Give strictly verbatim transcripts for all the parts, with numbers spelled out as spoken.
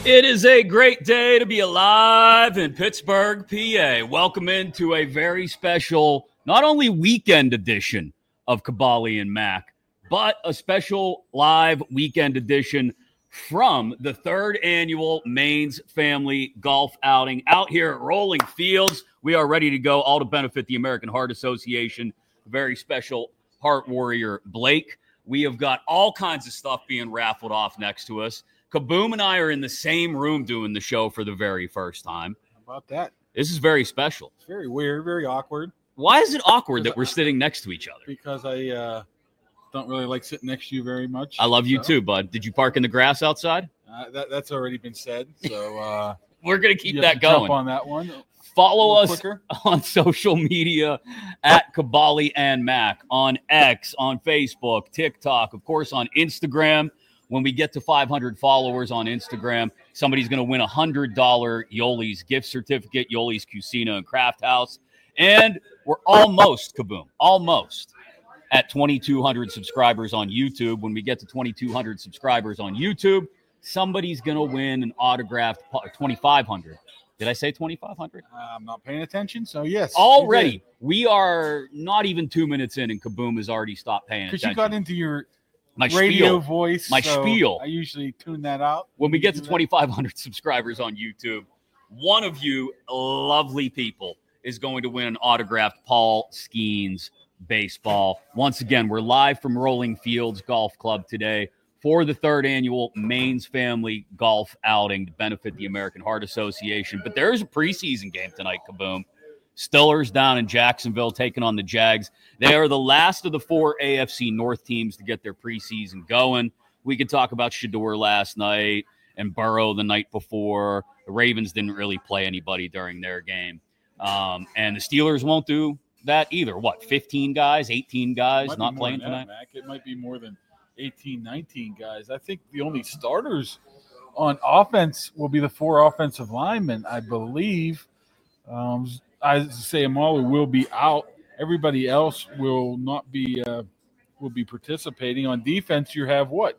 It is a great day to be alive in Pittsburgh, P A. Welcome into a very special, not only weekend edition of Caballi and Mac, but a special live weekend edition from the third annual Maines Family Golf Outing out here at Rolling Fields. We are ready to go, all to benefit the American Heart Association, very special Heart Warrior Blake. We have got all kinds of stuff being raffled off next to us. Kaboom and I are in the same room doing the show for the very first time. How about that? This is very special. It's very weird, very awkward. Why is it awkward that we're sitting next to each other? Because I uh, don't really like sitting next to you very much. I love you so. too, bud. Did you park in the grass outside? Uh, that, that's already been said. So uh, we're going to keep you that have to going. Jump on that one. Follow us quicker. on social media at Caballi and Mac, on X, on Facebook, TikTok, of course, on Instagram. When we get to five hundred followers on Instagram, somebody's going to win a one hundred dollars Yoli's gift certificate, Yoli's Cucina and Craft House. And we're almost, Kaboom, almost at twenty-two hundred subscribers on YouTube. When we get to twenty-two hundred subscribers on YouTube, somebody's going to win an autographed twenty-five hundred. Did I say twenty-five hundred? Uh, I'm not paying attention, so yes. Already, we are not even two minutes in, and Kaboom has already stopped paying attention. Because you got into your my radio spiel. voice. My so spiel. I usually tune that out. When we get to that. twenty-five hundred subscribers on YouTube, one of you lovely people is going to win an autographed Paul Skeens baseball. Once again, we're live from Rolling Fields Golf Club today for the third annual Maines Family Golf Outing to benefit the American Heart Association. But there is a preseason game tonight, Kaboom. Stillers down in Jacksonville taking on the Jags. They are the last of the four A F C North teams to get their preseason going. We could talk about Shedeur last night and Burrow the night before. The Ravens didn't really play anybody during their game. Um, and the Steelers won't do that either. What, fifteen guys, eighteen guys not playing tonight? That, Mac. It might be more than eighteen, nineteen guys. I think the only starters on offense will be the four offensive linemen, I believe. Um, I say Amalu will be out. Everybody else will not be uh, will be participating. On defense, you have what?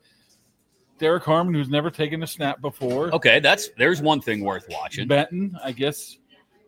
Derek Harmon, who's never taken a snap before. Okay, that's there's one thing worth watching. Benton, I guess.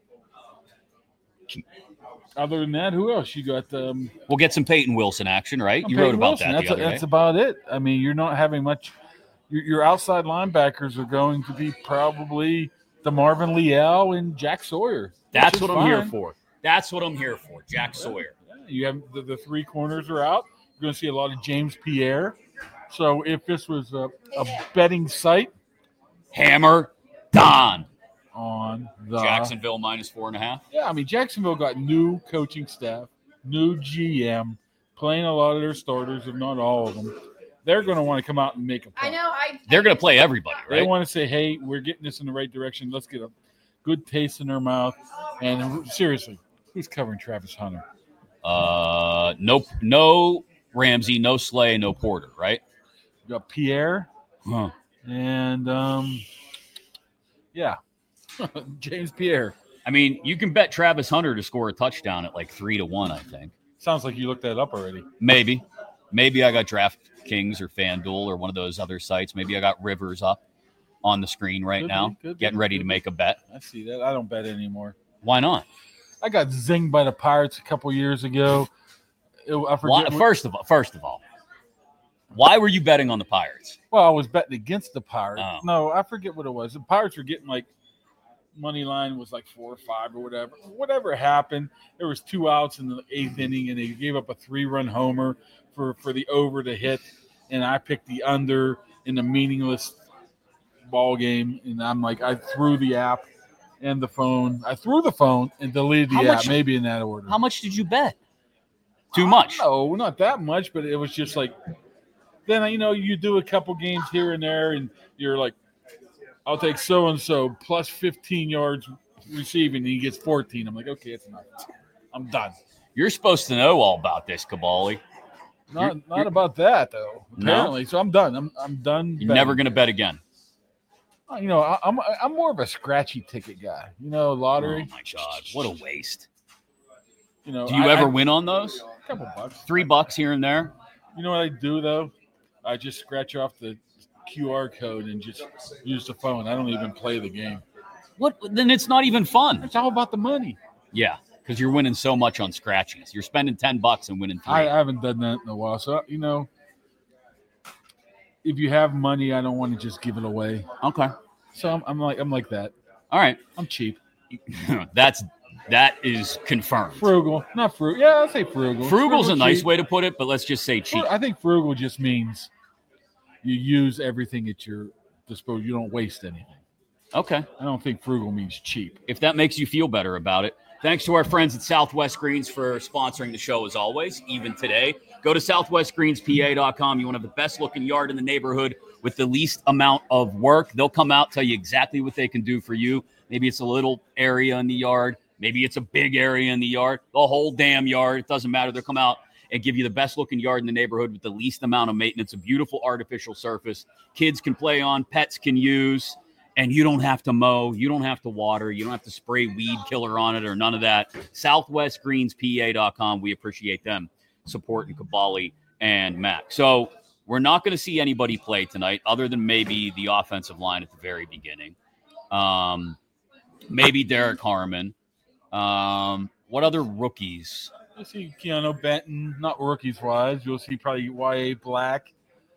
Other than that, who else you got? Um, we'll get some Peyton Wilson action, right? You Peyton wrote about Wilson. that That's, the other a, that's day. about it. I mean, you're not having much. Your, your outside linebackers are going to be probably the Marvin Leal and Jack Sawyer. That's what I'm fine. here for. That's what I'm here for, Jack Sawyer. Yeah, you have the, the three corners are out. You're going to see a lot of James Pierre. So if this was a, a betting site, Hammer Don on the Jacksonville minus four and a half. Yeah, I mean Jacksonville got new coaching staff, new G M, playing a lot of their starters, if not all of them. They're going to want to come out and make a point. I know. I. They're going to play everybody, right? They want to say, "Hey, we're getting this in the right direction. Let's get a good taste in their mouth." And seriously, who's covering Travis Hunter? Uh, no, no Ramsey, no Slay, no Porter, right? You got Pierre, Huh. and um, yeah, James Pierre. I mean, you can bet Travis Hunter to score a touchdown at like three to one. I think Sounds like you looked that up already. maybe, maybe I got DraftKings or FanDuel or one of those other sites. Maybe I got Rivers up on the screen right Could be, now, could be, getting ready could to be. make a bet. I see that. I don't bet anymore. Why not? I got zinged by the Pirates a couple years ago. It, I forget. Why, what- first of all, first of all, why were you betting on the Pirates? Well, I was betting against the Pirates. Oh. No, I forget what it was. The Pirates were getting like money line was like four or five or whatever. Whatever happened, there was two outs in the eighth inning, and they gave up a three-run homer for, for the over to hit, and I picked the under in a meaningless ball game, and I'm like, I threw the app and the phone. I threw the phone and deleted the How app, much- maybe in that order. How much did you bet? Too much. No, not that much, but it was just like, then, you know, you do a couple games here and there, and you're like, I'll take so-and-so plus fifteen yards receiving, and he gets fourteen. I'm like, okay, it's enough. I'm done. You're supposed to know all about this, Caballi. Not You're- not you're- about that, though, No? apparently. So I'm done. I'm I'm done. You're betting. never going to bet again. You know, I, I'm I'm more of a scratchy ticket guy. You know, lottery. Oh, my God. What a waste. You know, Do you I- ever I- win on those? A couple bucks. Three bucks here and there? You know what I do though? I just scratch off the Q R code and just use the phone. I don't even play the game. What? Then it's not even fun. It's all about the money. Yeah, because you're winning so much on scratchies. You're spending ten bucks and winning three. I, I haven't done that in a while. So, you know, if you have money, I don't want to just give it away. Okay. So I'm, I'm like I'm like that. All right. I'm cheap. That's that is confirmed. Frugal, not frugal. Yeah, I'll say frugal. Frugal's frugal a nice cheap. way to put it, but let's just say cheap. I think frugal just means you use everything at your disposal. You don't waste anything. Okay. I don't think frugal means cheap. If that makes you feel better about it. Thanks to our friends at Southwest Greens for sponsoring the show as always, even today. Go to southwest greens p a dot com. You want to have the best looking yard in the neighborhood with the least amount of work. They'll come out, tell you exactly what they can do for you. Maybe it's a little area in the yard. Maybe it's a big area in the yard. The whole damn yard. It doesn't matter. They'll come out and give you the best looking yard in the neighborhood with the least amount of maintenance. A beautiful artificial surface kids can play on, pets can use, and you don't have to mow. You don't have to water. You don't have to spray weed killer on it or none of that. southwest greens p a dot com. We appreciate them supporting Kabali and Mac. So we're not going to see anybody play tonight other than maybe the offensive line at the very beginning. Um, maybe Derek Harmon. Um, what other rookies? You'll see Keanu Benton, not rookies-wise. You'll see probably Y A Black.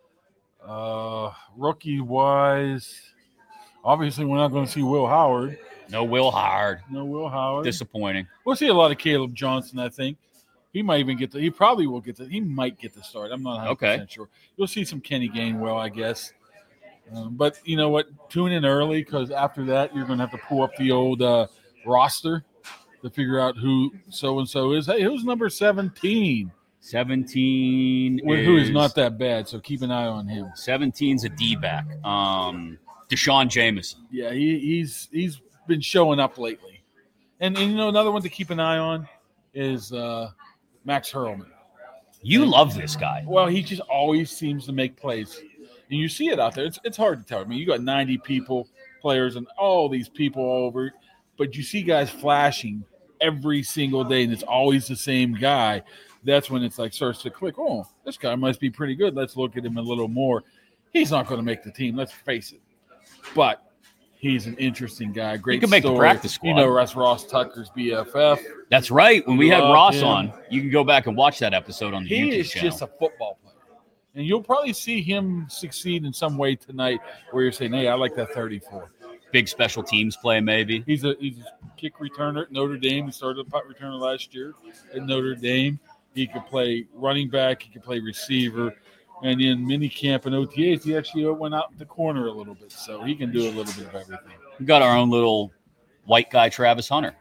Uh, rookie-wise, obviously we're not going to see Will Howard. No Will Howard. No Will Howard. Disappointing. We'll see a lot of Caleb Johnson, I think. He might even get the – he probably will get the – he might get the start. I'm not one hundred percent Okay. sure. You'll see some Kenny Gainwell, I guess. Um, but you know what? Tune in early because after that you're going to have to pull up the old uh, roster to figure out who so-and-so is. Hey, who's number seventeen? seventeen Well, is, who is not that bad, so keep an eye on him. seventeen's a D-back. Um, Deshaun Jameson. Yeah, he, he's he's been showing up lately. And, and, you know, another one to keep an eye on is uh, Max Hurlman. You love this guy. Well, he just always seems to make plays. And you see it out there. It's it's hard to tell. I mean, you got ninety people, players, and all these people all over. But you see guys flashing every single day, and it's always the same guy. That's when it's like starts to click. Oh, this guy must be pretty good. Let's look at him a little more. He's not going to make the team. Let's face it. But he's an interesting guy. Great He can make story. the practice squad. You know, Russ Ross Tucker's B F F. That's right. When we had Love Ross him. on, you can go back and watch that episode on the He YouTube is channel. just a football player. And you'll probably see him succeed in some way tonight where you're saying, hey, I like that thirty-four. Big special teams play, maybe. He's a he's a kick returner at Notre Dame. He started a punt returner last year at Notre Dame. He could play running back. He could play receiver. And in mini camp and O T As, he actually went out the corner a little bit. So he can do a little bit of everything. We got our own little white guy, Travis Hunter.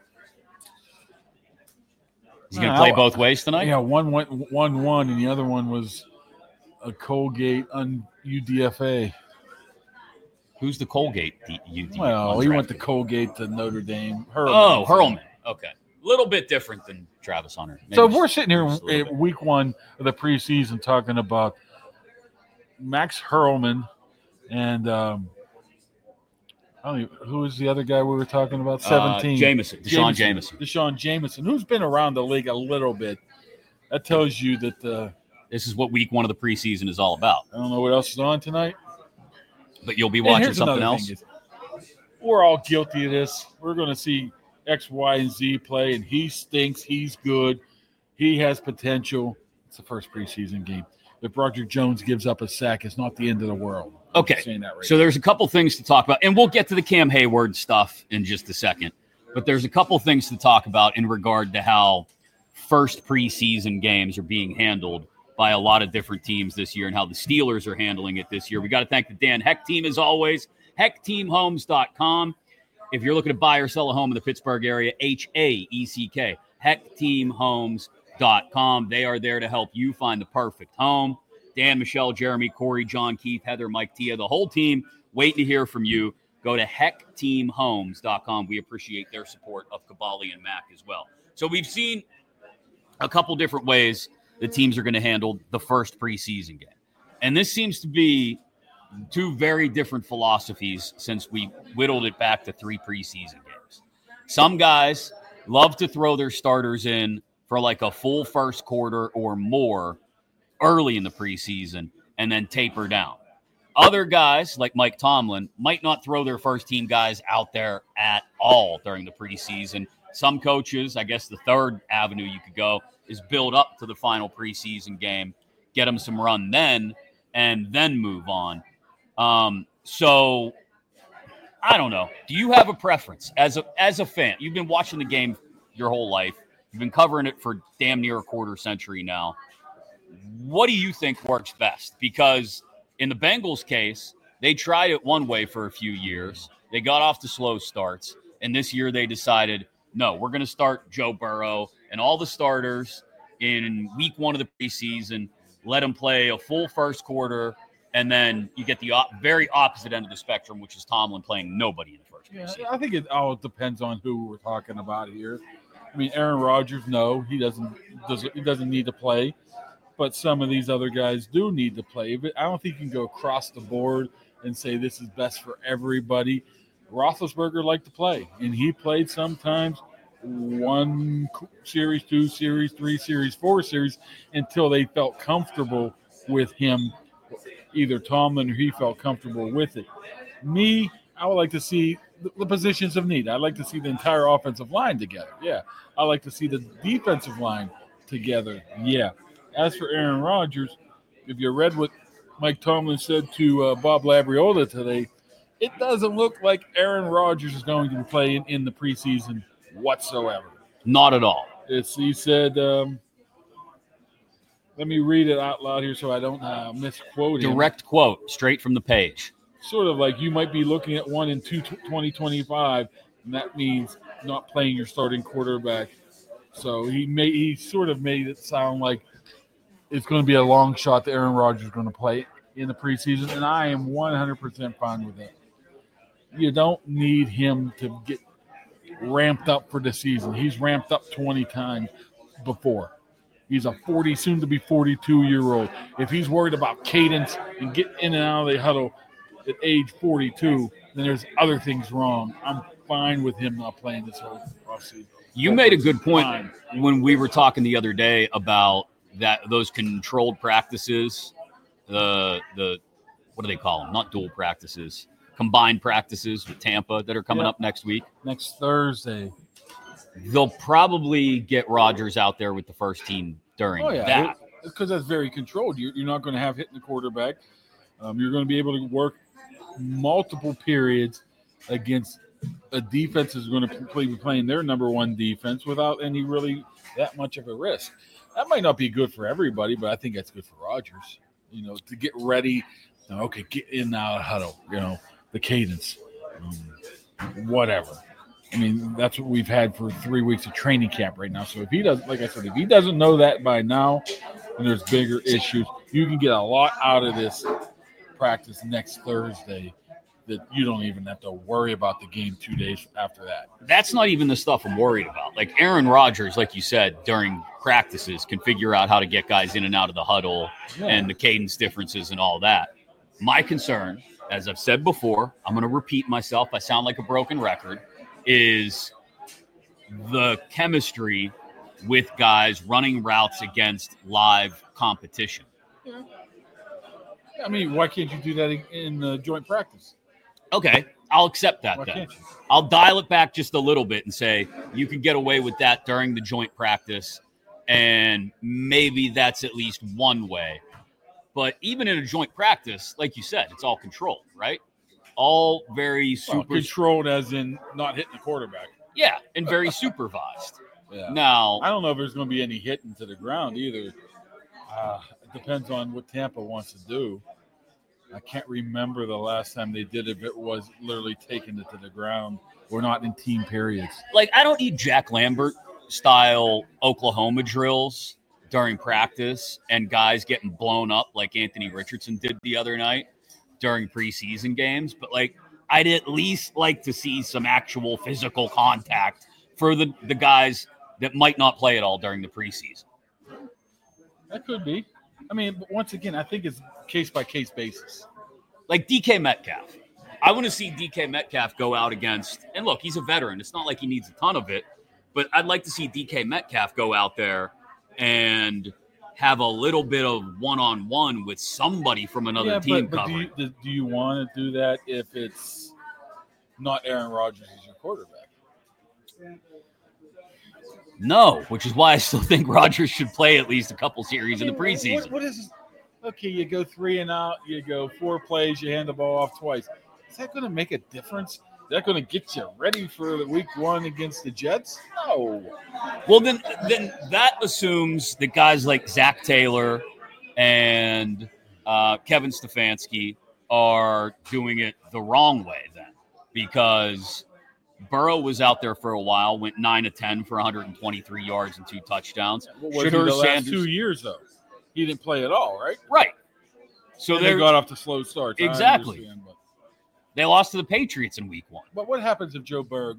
He's going to play both ways tonight? Yeah, one went one one, and the other one was a Colgate on U D F A. Who's the Colgate? D- U D Well, he went to Colgate to Notre Dame. Hurlman. Oh, Hurlman. Okay. A little bit different than Travis Hunter. Maybe So if just- we're sitting here just a little at bit. week one of the preseason talking about Max Hurlman and um, I don't even, who was the other guy we were talking about? seventeen. Uh, Jameson. Deshaun Jameson. Deshaun Jameson, who's been around the league a little bit. That tells you that uh, This is what week one of the preseason is all about. I don't know what else is on tonight. But you'll be And watching here's something another else? thing is, we're all guilty of this. We're going to see X, Y, and Z play, and he stinks. He's good. He has potential. It's the first preseason game. If Roger Jones gives up a sack, it's not the end of the world. I'm Okay. saying that right So there's a couple things to talk about, and we'll get to the Cam Hayward stuff in just a second. But there's a couple things to talk about in regard to how first preseason games are being handled by a lot of different teams this year and how the Steelers are handling it this year. We got to thank the Dan Heck team as always, heck team homes dot com. If you're looking to buy or sell a home in the Pittsburgh area, H A E C K, heck team homes dot com. They are there to help you find the perfect home. Dan, Michelle, Jeremy, Corey, John, Keith, Heather, Mike, Tia, the whole team waiting to hear from you. Go to heck team homes dot com. We appreciate their support of Kabali and Mac as well. So we've seen a couple different ways the teams are going to handle the first preseason game. And this seems to be two very different philosophies since we whittled it back to three preseason games. Some guys love to throw their starters in for like a full first quarter or more early in the preseason and then taper down. Other guys, like Mike Tomlin, might not throw their first-team guys out there at all during the preseason. Some coaches, I guess the third avenue you could go is build up to the final preseason game, get them some run then, and then move on. Um, so I don't know. Do you have a preference as a as a fan? You've been watching the game your whole life. You've been covering it for damn near a quarter century now. What do you think works best? Because in the Bengals case, they tried it one way for a few years. They got off to slow starts. And this year they decided, no, we're going to start Joe Burrow and all the starters in week one of the preseason, let them play a full first quarter, and then you get the op- very opposite end of the spectrum, which is Tomlin playing nobody in the first Yeah, preseason. I think it all depends on who we're talking about here. I mean, Aaron Rodgers, no, he doesn't doesn't he doesn't need to play, but some of these other guys do need to play. But I don't think you can go across the board and say this is best for everybody. Roethlisberger liked to play, and he played sometimes one series, two series, three series, four series until they felt comfortable with him, either Tomlin or he felt comfortable with it. Me, I would like to see the, the positions of need. I'd like to see the entire offensive line together. Yeah. I like to see the defensive line together. Yeah. As for Aaron Rodgers, if you read what Mike Tomlin said to uh, Bob Labriola today, it doesn't look like Aaron Rodgers is going to be playing in the preseason whatsoever. Not at all. It's, he said, um, let me read it out loud here so I don't uh, misquote him. Direct quote, straight from the page. Sort of like you might be looking at one in two, twenty twenty-five, and that means not playing your starting quarterback. So he may he sort of made it sound like it's going to be a long shot that Aaron Rodgers is going to play in the preseason, and I am one hundred percent fine with that. You don't need him to get ramped up for the season. He's ramped up twenty times before. He's a forty, soon to be forty-two-year-old. If he's worried about cadence and getting in and out of the huddle at age forty-two, then there's other things wrong. I'm fine with him not playing this whole offseason. You made a good point fine. When we were talking the other day about that those controlled practices, the the what do they call them? Not dual practices, combined practices with Tampa that are coming yep. up next week. Next Thursday. They'll probably get Rodgers out there with the first team during oh, yeah. that. Because that's very controlled. You're, you're not going to have hitting the quarterback. Um, you're going to be able to work multiple periods against a defense is going to be playing their number one defense without any really that much of a risk. That might not be good for everybody, but I think that's good for Rodgers. You know, to get ready. Okay, get in now, huddle. You know, the cadence, um, whatever. I mean, that's what we've had for three weeks of training camp right now. So if he doesn't, like I said, if he doesn't know that by now, and there's bigger issues, you can get a lot out of this practice next Thursday that you don't even have to worry about the game two days after that. That's not even the stuff I'm worried about. Like Aaron Rodgers, like you said, during practices can figure out how to get guys in and out of the huddle yeah. and the cadence differences and all that. My concern, as I've said before, I'm going to repeat myself. I sound like a broken record. Is the chemistry with guys running routes against live competition. Yeah. I mean, why can't you do that in, in uh, joint practice? Okay, I'll accept that why then. Can't you? I'll dial it back just a little bit and say you can get away with that during the joint practice, and maybe that's at least one way. But even in a joint practice, like you said, it's all controlled, right? All very super well, controlled, as in not hitting the quarterback. Yeah, and very supervised. Yeah. Now, I don't know if there's going to be any hitting to the ground either. Uh, it depends on what Tampa wants to do. I can't remember the last time they did it. If it was literally taking it to the ground. We're not in team periods. Like, I don't need Jack Lambert style Oklahoma drills during practice and guys getting blown up like Anthony Richardson did the other night during preseason games, but like I'd at least like to see some actual physical contact for the, the guys that might not play at all during the preseason. That could be. I mean, but once again, I think it's case by case basis. Like D K Metcalf. I want to see D K Metcalf go out against, and look, he's a veteran. It's not like he needs a ton of it, but I'd like to see D K Metcalf go out there and have a little bit of one-on-one with somebody from another yeah, team but, but do covering. you, do you want to do that if it's not Aaron Rodgers as your quarterback? No, which is why I still think Rodgers should play at least a couple series in the preseason. What, what is okay? You go three and out. You go four plays. You hand the ball off twice. Is that going to make a difference? Is that going to get you ready for the week one against the Jets? No. Well, then, then that assumes that guys like Zach Taylor and uh, Kevin Stefanski are doing it the wrong way then, because Burrow was out there for a while, went nine of ten for one hundred twenty-three yards and two touchdowns. What was he the last Sanders, two years, though? He didn't play at all, right? Right. So they got off to slow starts. Exactly. But. They lost to the Patriots in week one. But what happens if Joe Burrow,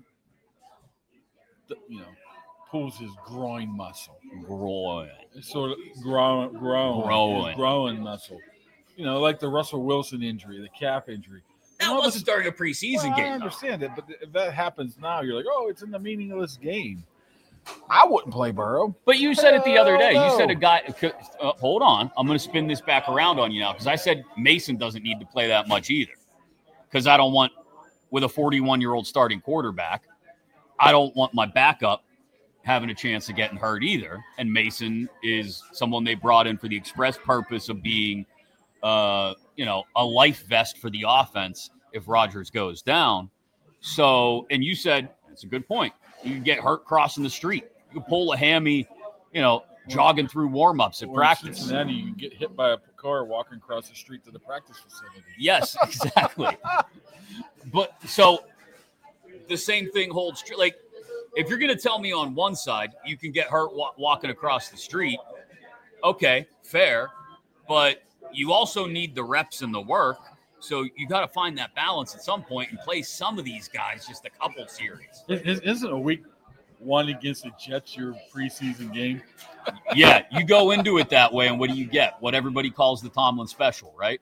you know, pulls his groin muscle? Groin. It's sort of grown, grown, growing, growing muscle. You know, like the Russell Wilson injury, the calf injury. That wasn't during a preseason well, game. I understand it, but if that happens now, you're like, oh, it's in the meaningless game. I wouldn't play Burrow. But you said it the other day. No. You said a guy uh, – hold on. I'm going to spin this back around on you now, because I said Mason doesn't need to play that much either, because I don't want – with a forty-one-year-old starting quarterback, I don't want my backup having a chance of getting hurt either. And Mason is someone they brought in for the express purpose of being – Uh, you know, a life vest for the offense if Rodgers goes down. So, and you said, that's a good point. You can get hurt crossing the street. You can pull a hammy, you know, jogging through warm-ups at or practice. In Cincinnati, you can get hit by a car walking across the street to the practice facility. Yes, exactly. But so the same thing holds true. Like, if you're going to tell me on one side you can get hurt wa- walking across the street, okay, fair. But you also need the reps and the work. So you got to find that balance at some point and play some of these guys just a couple series. Isn't a week one against the Jets your preseason game? Yeah, you go into it that way, and what do you get? What everybody calls the Tomlin special, right?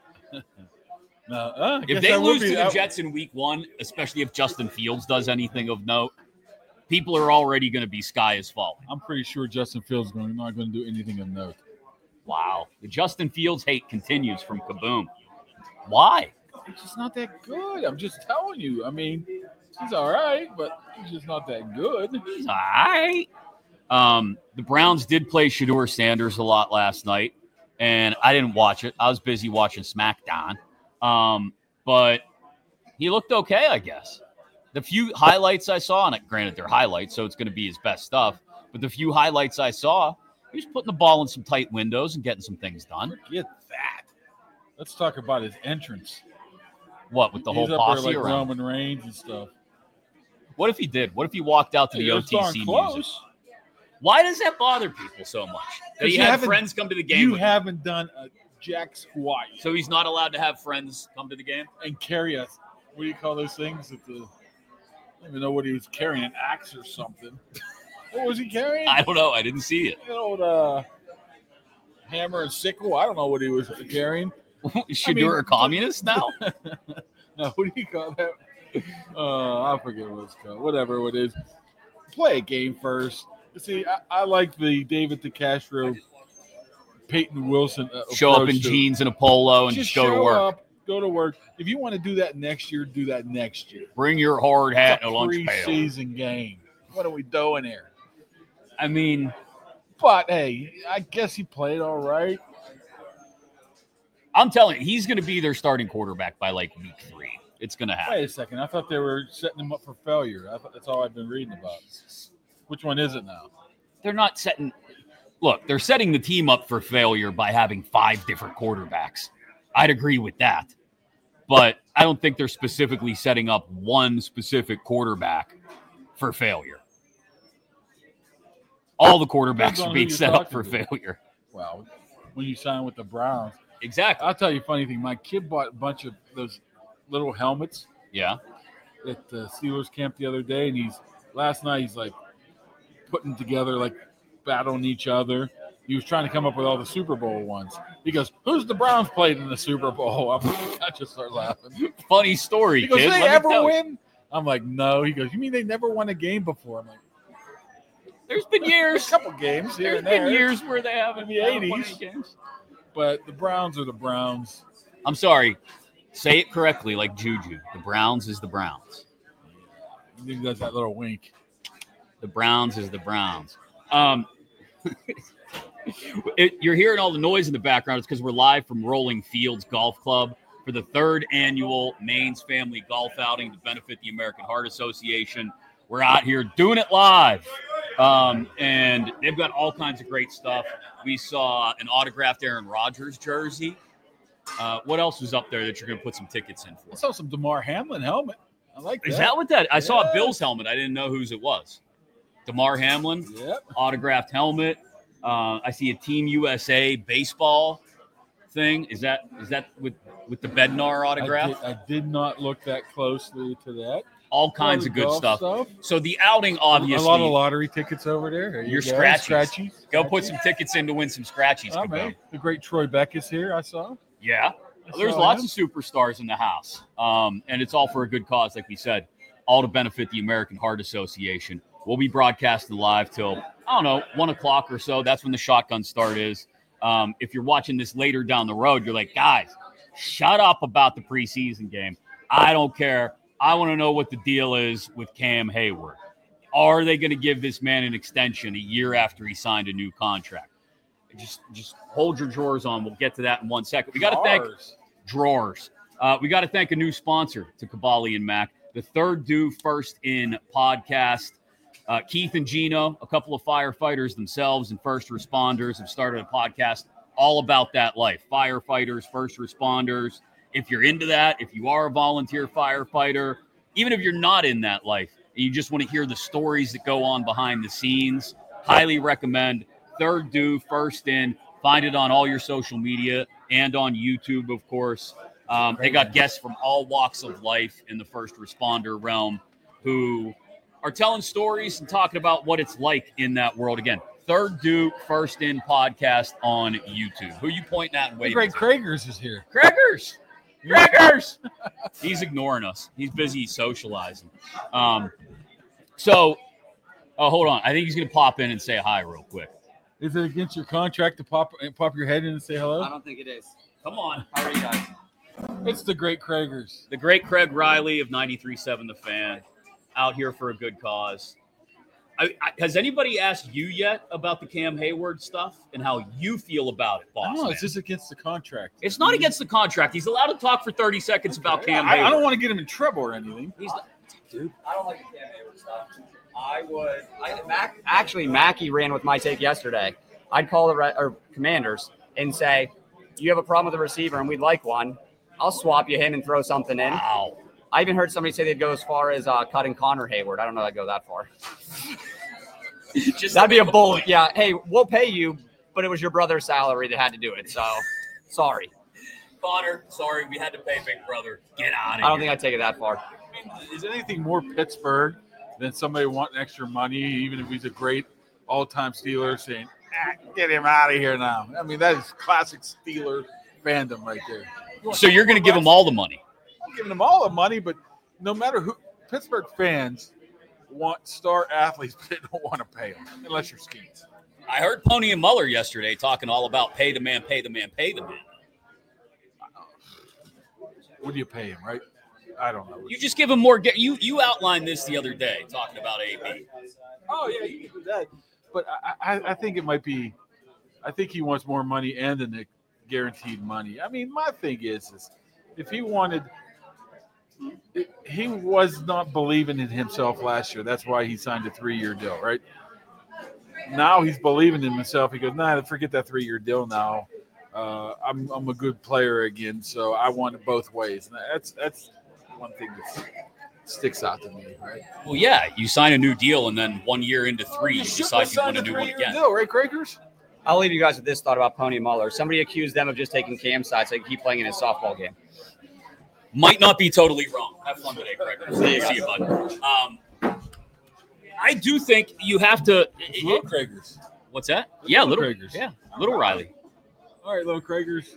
no, uh, if they lose be, to the I, Jets in week one, especially if Justin Fields does anything of note, people are already going to be sky is falling. I'm pretty sure Justin Fields is not going to do anything of note. Wow. The Justin Fields hate continues from Kaboom. Why? He's just not that good. I'm just telling you. I mean, he's all right, but he's just not that good. He's all right. Um, the Browns did play Shedeur Sanders a lot last night, and I didn't watch it. I was busy watching SmackDown. Um, but he looked okay, I guess. The few highlights I saw, and granted they're highlights, so it's going to be his best stuff, but the few highlights I saw, he was putting the ball in some tight windows and getting some things done. Forget that. Let's talk about his entrance. What, with the He's whole up posse there like around? Roman Reigns and stuff. What if he did? What if he walked out to the Hey, O T C close. music? Why does that bother people so much? That he you had friends come to the game You with haven't done a jack squat him. yet. So he's not allowed to have friends come to the game? And carry a, what do you call those things? At the, I don't even know what he was carrying, an axe or something. What was he carrying? I don't know. I didn't see it. An old uh, hammer and sickle. I don't know what he was carrying. Should I mean, a communist now? No, what do you call that? Uh, I forget what it's called. Whatever it is. Play a game first. See, I, I like the David DeCastro, Peyton Wilson uh, show up in to, jeans and a polo and just, just go to work. Up, go to work. If you want to do that next year, do that next year. Bring your hard hat and a lunch pail. Preseason game. What are we doing here? I mean, but hey, I guess he played all right. I'm telling you, he's going to be their starting quarterback by like week three. It's going to happen. Wait a second. I thought they were setting him up for failure. I thought that's all I've been reading about. Which one is it now? They're not setting – look, they're setting the team up for failure by having five different quarterbacks. I'd agree with that. But I don't think they're specifically setting up one specific quarterback for failure. All the quarterbacks are being set up for to. failure. Well, when you sign with the Browns. Exactly. I'll tell you a funny thing. My kid bought a bunch of those little helmets. Yeah. At the Steelers camp the other day, and he's last night he's like putting together like battling each other. He was trying to come up with all the Super Bowl ones. He goes, "Who's the Browns played in the Super Bowl?" I just start laughing. Funny story. He goes, kid. "Did they Let ever win?" I'm like, "No." He goes, "You mean they never won a game before?" I'm like, There's been years. A couple games here There's and been there. years where they haven't In the haven't won eighties. any games. But the Browns are the Browns. I'm sorry. Say it correctly, like Juju. The Browns is the Browns. He does that little wink. The Browns is the Browns. Um, it, you're hearing all the noise in the background. It's because we're live from Rolling Fields Golf Club for the third annual Maine's Family Golf Outing to benefit the American Heart Association. We're out here doing it live. Um, and they've got all kinds of great stuff. We saw an autographed Aaron Rodgers jersey. Uh, what else was up there that you're going to put some tickets in for? I saw some DeMar Hamlin helmet. I like that. Is that what that? I saw a Yeah. Bills helmet. I didn't know whose it was. DeMar Hamlin, Yep. autographed helmet. Uh, I see a Team U S A baseball thing. Is that is that with with the Bednar I autograph? did, I did not look that closely to that. All kinds All of the good golf stuff. stuff. So the outing, obviously, A lot of lottery tickets over there. There you your go. scratchies. Scratchies. Go put some tickets in to win some scratchies. Oh, Kaboom. man. The great Troy Beck is here, I saw. Yeah. I There's saw lots him. of superstars in the house. Um, and it's all for a good cause, like we said, all to benefit the American Heart Association. We'll be broadcasting live till, I don't know, one o'clock or so. That's when the shotgun start is. Um, if you're watching this later down the road, you're like, guys, shut up about the preseason game. I don't care. I want to know what the deal is with Cam Hayward. Are they going to give this man an extension a year after he signed a new contract? Just just hold your drawers on. We'll get to that in one second. We got to thank Drawers. drawers. Uh, we got to thank a new sponsor to Cavalli and Mac, the Third Due First In podcast. Uh, Keith and Gino, a couple of firefighters themselves and first responders, have started a podcast all about that life. Firefighters, first responders. If you're into that, if you are a volunteer firefighter, even if you're not in that life, and you just want to hear the stories that go on behind the scenes, highly recommend Third Due First In. Find it on all your social media and on YouTube, of course. Um, they got guests from all walks of life in the first responder realm who are telling stories and talking about what it's like in that world. Again, Third Due First In podcast on YouTube. Who you pointing at and The waving great to? Kragers is here. Crackers. Crackers. He's ignoring us. He's busy socializing. Um, so, oh, hold on. I think he's going to pop in and say hi real quick. Is it against your contract to pop pop your head in and say I hello? don't think it is. Come on. How are you guys? It's the great Kragers. The great Craig Riley of ninety-three point seven The Fan, out here for a good cause. I, I, has anybody asked you yet about the Cam Hayward stuff and how you feel about it, boss? I know, man? it's just against the contract. It's not against the contract. He's allowed to talk for thirty seconds about Cam I, Hayward. I don't want to get him in trouble or anything. He's not, dude. I don't like the Cam Hayward stuff. I would. I, Mac, actually, Mackey ran with my take yesterday. I'd call the re, or commanders and say, "You have a problem with the receiver, and we'd like one. I'll swap you him and throw something in." Wow. I even heard somebody say they'd go as far as uh, cutting Connor Hayward. I don't know if I'd go that far. Just That'd be a bull. Yeah. Hey, we'll pay you, but it was your brother's salary that had to do it. So, sorry. Connor, sorry, we had to pay Big Brother. Get out of here. I don't think I'd take it that far. Is anything more Pittsburgh than somebody wanting extra money, even if he's a great all-time Steeler, saying, ah, "Get him out of here now"? I mean, that is classic Steeler fandom right there. So you're going to give him all the money? I'm giving them all the money, but no matter who, Pittsburgh fans want star athletes, but they don't want to pay them unless you're Skeets. I heard Pony and Muller yesterday talking all about pay the man, pay the man, pay the man. What do you pay him, right? I don't know. You just give him more. You you outlined this the other day talking about A B. Oh yeah, you can do that. But I, I, I think it might be. I think he wants more money and the guaranteed money. I mean, my thing is, is if he wanted, he was not believing in himself last year. That's why he signed a three-year deal, right? Now he's believing in himself. He goes, "Nah, forget that three-year deal now. Uh, I'm I'm a good player again, so I want it both ways." And that's that's one thing that sticks out to me, right? Well, yeah, you sign a new deal, and then one year into three, you should decide have you want signed to a do one three-year again. deal, right, Crakers? I'll leave you guys with this thought about Pony and Muller. Somebody accused them of just taking Cam's side so they can keep playing in his softball game. Might not be totally wrong. Have fun today, Craig. See you See you, guys. bud. Um, I do think you have to. It's little Crakers. What's that? Yeah, Little little. Kragers. Yeah, little Riley. All right, little Crakers.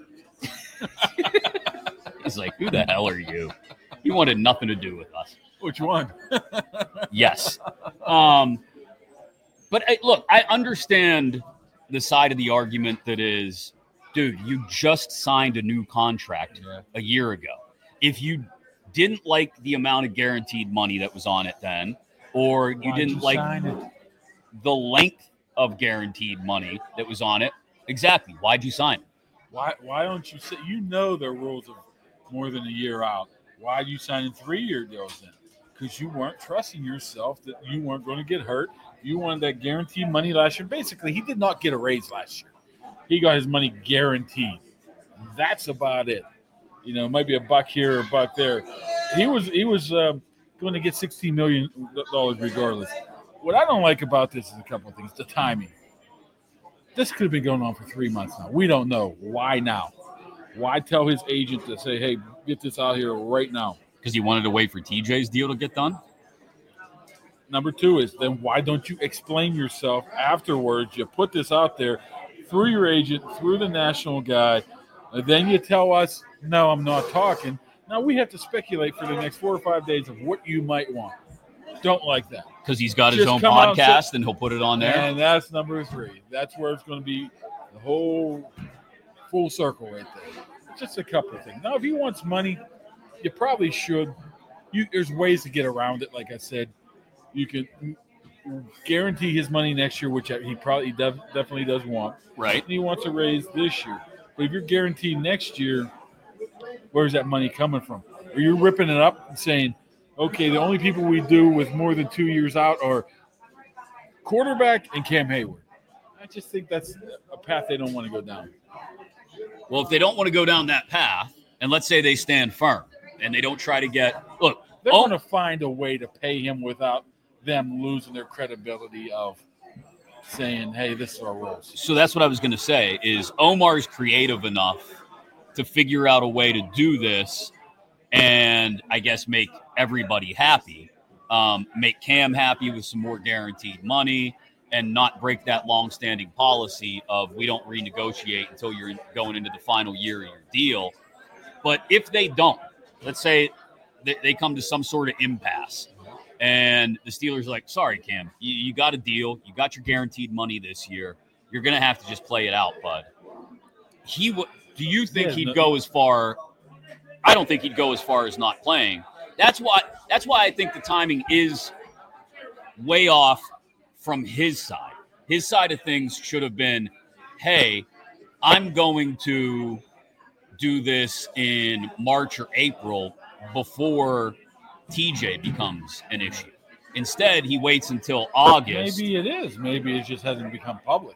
He's like, "Who the hell are you? You wanted nothing to do with us." Which one? Yes. Um, But uh, look, I understand the side of the argument that is, dude, you just signed a new contract Yeah. a year ago. If you didn't like the amount of guaranteed money that was on it then, or you Why'd didn't you like sign it? the length of guaranteed money that was on it, exactly, why'd you sign it? Why why don't you say you know their rules of more than a year out? Why do you sign in three year deals then? Because you weren't trusting yourself that you weren't going to get hurt. You wanted that guaranteed money last year. Basically, he did not get a raise last year. He got his money guaranteed. That's about it. You know, it might be a buck here or a buck there. He was he was um, going to get sixteen million dollars regardless. What I don't like about this is a couple of things. The timing. This could have been going on for three months now. We don't know. Why now? Why tell his agent to say, hey, get this out here right now? Because he wanted to wait for T J's deal to get done? Number two is then why don't you explain yourself afterwards? You put this out there through your agent, through the national guy, and then you tell us, no, I'm not talking. Now we have to speculate for the next four or five days of what you might want. Don't like that. Because he's got his Just own come out and podcast say- and he'll put it on there. And that's number three. That's where it's going to be the whole full circle right there. Just a couple of things. Now, if he wants money, you probably should. You, there's ways to get around it. Like I said, you can guarantee his money next year, which he probably def, definitely does want. Right. And he wants a raise this year. But if you're guaranteed next year, where's that money coming from? Are you ripping it up and saying, okay, the only people we do with more than two years out are quarterback and Cam Hayward? I just think that's a path they don't want to go down. Well, if they don't want to go down that path, and let's say they stand firm and they don't try to get – look, They're oh, going to find a way to pay him without them losing their credibility of saying, hey, this is our rules. so that's what I was going to say is Omar's creative enough to figure out a way to do this and I guess make everybody happy, um, make Cam happy with some more guaranteed money and not break that long-standing policy of we don't renegotiate until you're going into the final year of your deal. But if they don't, let's say they, they come to some sort of impasse and the Steelers are like, sorry, Cam, you, you got a deal. You got your guaranteed money this year. You're going to have to just play it out, bud. He would. Do you think Yeah, he'd no- go as far? I don't think he'd go as far as not playing. That's why. That's why I think the timing is way off from his side. His side of things should have been, hey, I'm going to do this in March or April before T J becomes an issue. Instead, he waits until August. Maybe it is. Maybe it just hasn't become public.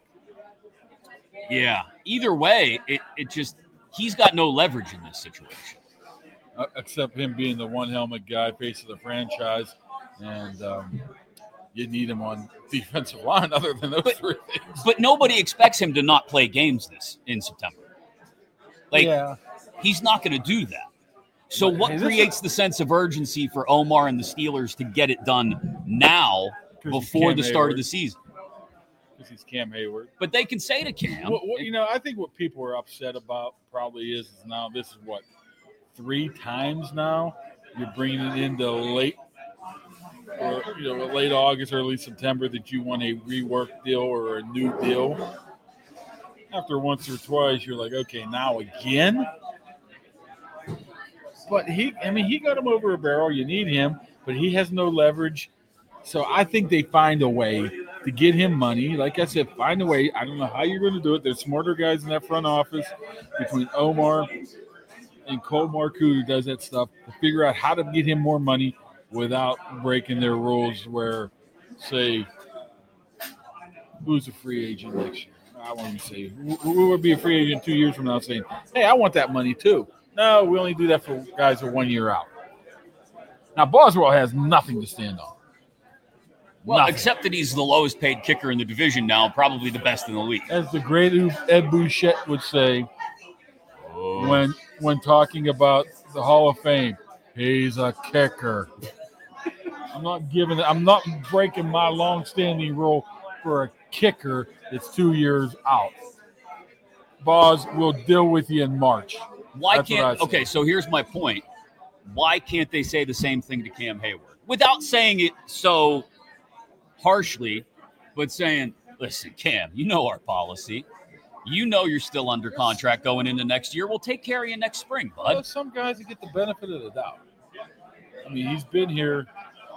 Yeah. Either way, it, it just he's got no leverage in this situation. Uh, except him being the one helmet guy, face of the franchise, and um, you need him on defensive line other than those But- three things. But nobody expects him to not play games this in September. Like yeah. he's not going to do that. So But, what hey, this creates the sense of urgency for Omar and the Steelers to get it done now 'Cause he's before Cam the start of Hayward. the season? Because he's Cam Hayward. But they can say to Cam, What, what, you know, I think what people are upset about probably is, is now this is what, three times now you're bringing it into late or, you know, late August, early September that you want a rework deal or a new deal. After once or twice, you're like, okay, now again? But he, I mean, he got him over a barrel. You need him, but he has no leverage. So I think they find a way to get him money. Like I said, find a way. I don't know how you're going to do it. There's smarter guys in that front office between Omar and Cole Marcoux who does that stuff to figure out how to get him more money without breaking their rules where, say, who's a free agent next year? I won't say. Who who would be a free agent two years from now saying, hey, I want that money too? No, we only do that for guys who are one year out. Now, Boswell has nothing to stand on. well, Nothing. except that he's the lowest paid kicker in the division now, probably the best in the league. As the great Ed Bouchette would say when when talking about the Hall of Fame, he's a kicker. I'm not giving I'm not breaking my long-standing rule for a kicker that's two years out. Boz will deal with you in March. Why That's what can't I'd say. okay, so here's my point. Why can't they say the same thing to Cam Hayward? Without saying it so harshly, but saying, listen, Cam, you know our policy. You know you're still under contract going into next year. We'll take care of you next spring, bud. Well, some guys that get the benefit of the doubt. I mean, he's been here.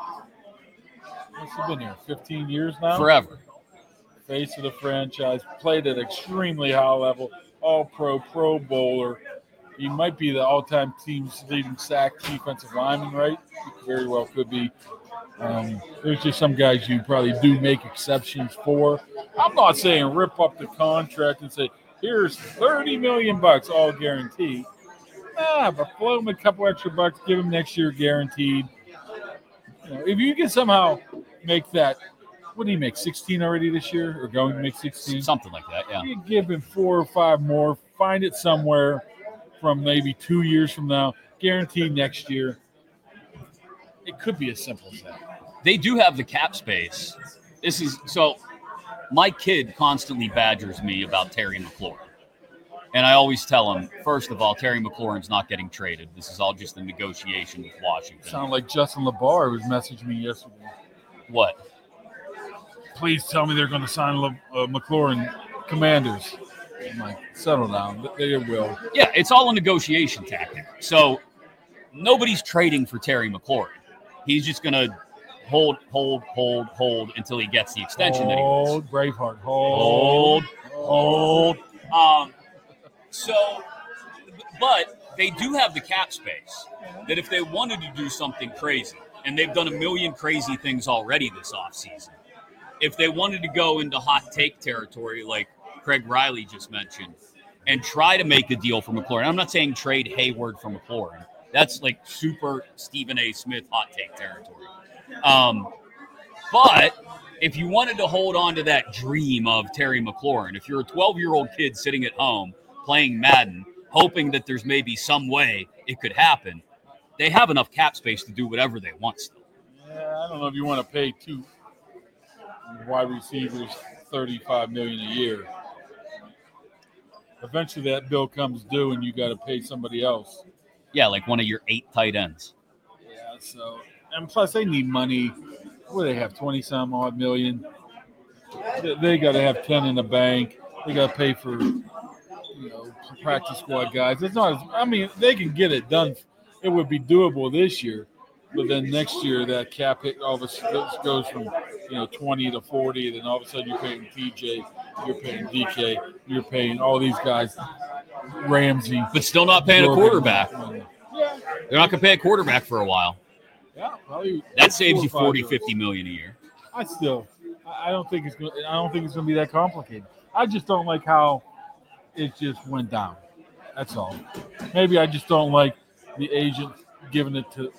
What's he been here? fifteen years now? Forever. Face of the franchise. Played at extremely high level. All-pro, pro bowler. He might be the all-time team's leading sack defensive lineman, right? Very well could be. Um, there's just some guys you probably do make exceptions for. I'm not saying rip up the contract and say, here's thirty million bucks, all guaranteed. Ah, but float him a couple extra bucks, give him next year guaranteed. You know, if you can somehow make that, what do you make, sixteen already this year, or going to make sixteen? Something like that, yeah. You give him four or five more, find it somewhere from maybe two years from now, guaranteed next year. It could be as simple as that. They do have the cap space. This is so. My kid constantly badgers me about Terry McLaurin, and I always tell him, first of all, Terry McLaurin's not getting traded. This is all just a negotiation with Washington. Sound like Justin LeBar was messaging me yesterday. What? Please tell me they're going to sign Le, uh, McLaurin Commanders. I'm like, settle down. They will. Yeah, it's all a negotiation tactic. So nobody's trading for Terry McLaurin. He's just going to hold, hold, hold, hold until he gets the extension hold, that he wants. Hold, Braveheart. Hold. Hold, hold. Um, so, but they do have the cap space that if they wanted to do something crazy, and they've done a million crazy things already this offseason, if they wanted to go into hot take territory like Craig Riley just mentioned and try to make a deal for McLaurin, I'm not saying trade Hayward for McLaurin. That's like super Stephen A. Smith hot take territory. Um, but if you wanted to hold on to that dream of Terry McLaurin, if you're a twelve-year-old kid sitting at home playing Madden, hoping that there's maybe some way it could happen, they have enough cap space to do whatever they want still. Yeah, I don't know if you want to pay two wide receivers thirty-five million dollars a year. Eventually that bill comes due and you got to pay somebody else. Yeah, like one of your eight tight ends. Yeah, so, and plus they need money. What do they have, twenty some odd million? They, they got to have ten in the bank. They got to pay for, you know, practice squad guys. It's not, as, I mean, they can get it done. It would be doable this year. But then next year, that cap hit all of a sudden goes from, you know, twenty to forty. And then all of a sudden you're paying T J, you're paying D K, you're paying all these guys, Ramsey. But still not paying a quarterback. Yeah. They're not going to pay a quarterback for a while. Yeah, probably that saves you forty, years. fifty million a year. I still, I don't think it's going. I don't think it's going to be that complicated. I just don't like how it just went down. That's all. Maybe I just don't like the agent giving it to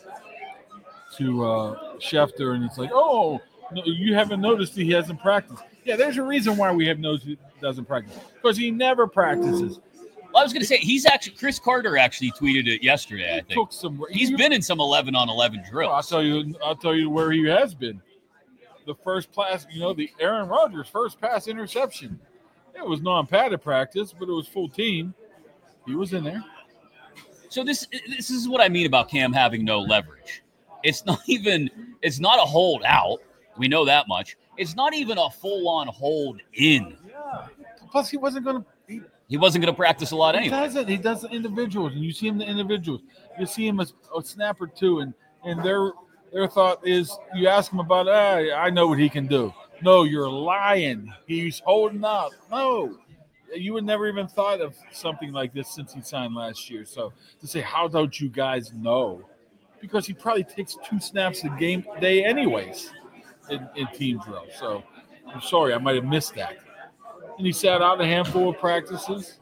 to uh, Schefter, and it's like, oh, no, you haven't noticed he hasn't practiced. Yeah, there's a reason why we have noticed he doesn't practice, because he never practices. Well, I was going to say, he's actually, Chris Carter actually tweeted it yesterday, I think. Took some, he's he, been in some eleven on eleven drills. I'll tell you, I'll tell you where he has been. The first pass, you know, the Aaron Rodgers first pass interception. It was non-padded practice, but it was full team. He was in there. So this this is what I mean about Cam having no leverage. It's not even, it's not a hold out. We know that much. It's not even a full-on hold in. Yeah. Plus, he wasn't going to. He, he wasn't going to practice a lot he anyway. He does it. He does the individuals, and you see him the individuals. You see him a, a snap or two, and and their their thought is, you ask him about, ah, I know what he can do. No, you're lying. He's holding up. No. You would never even thought of something like this since he signed last year. So to say, how don't you guys know? Because he probably takes two snaps a game day anyways in, in team drill. So I'm sorry, I might have missed that. And he sat out a handful of practices.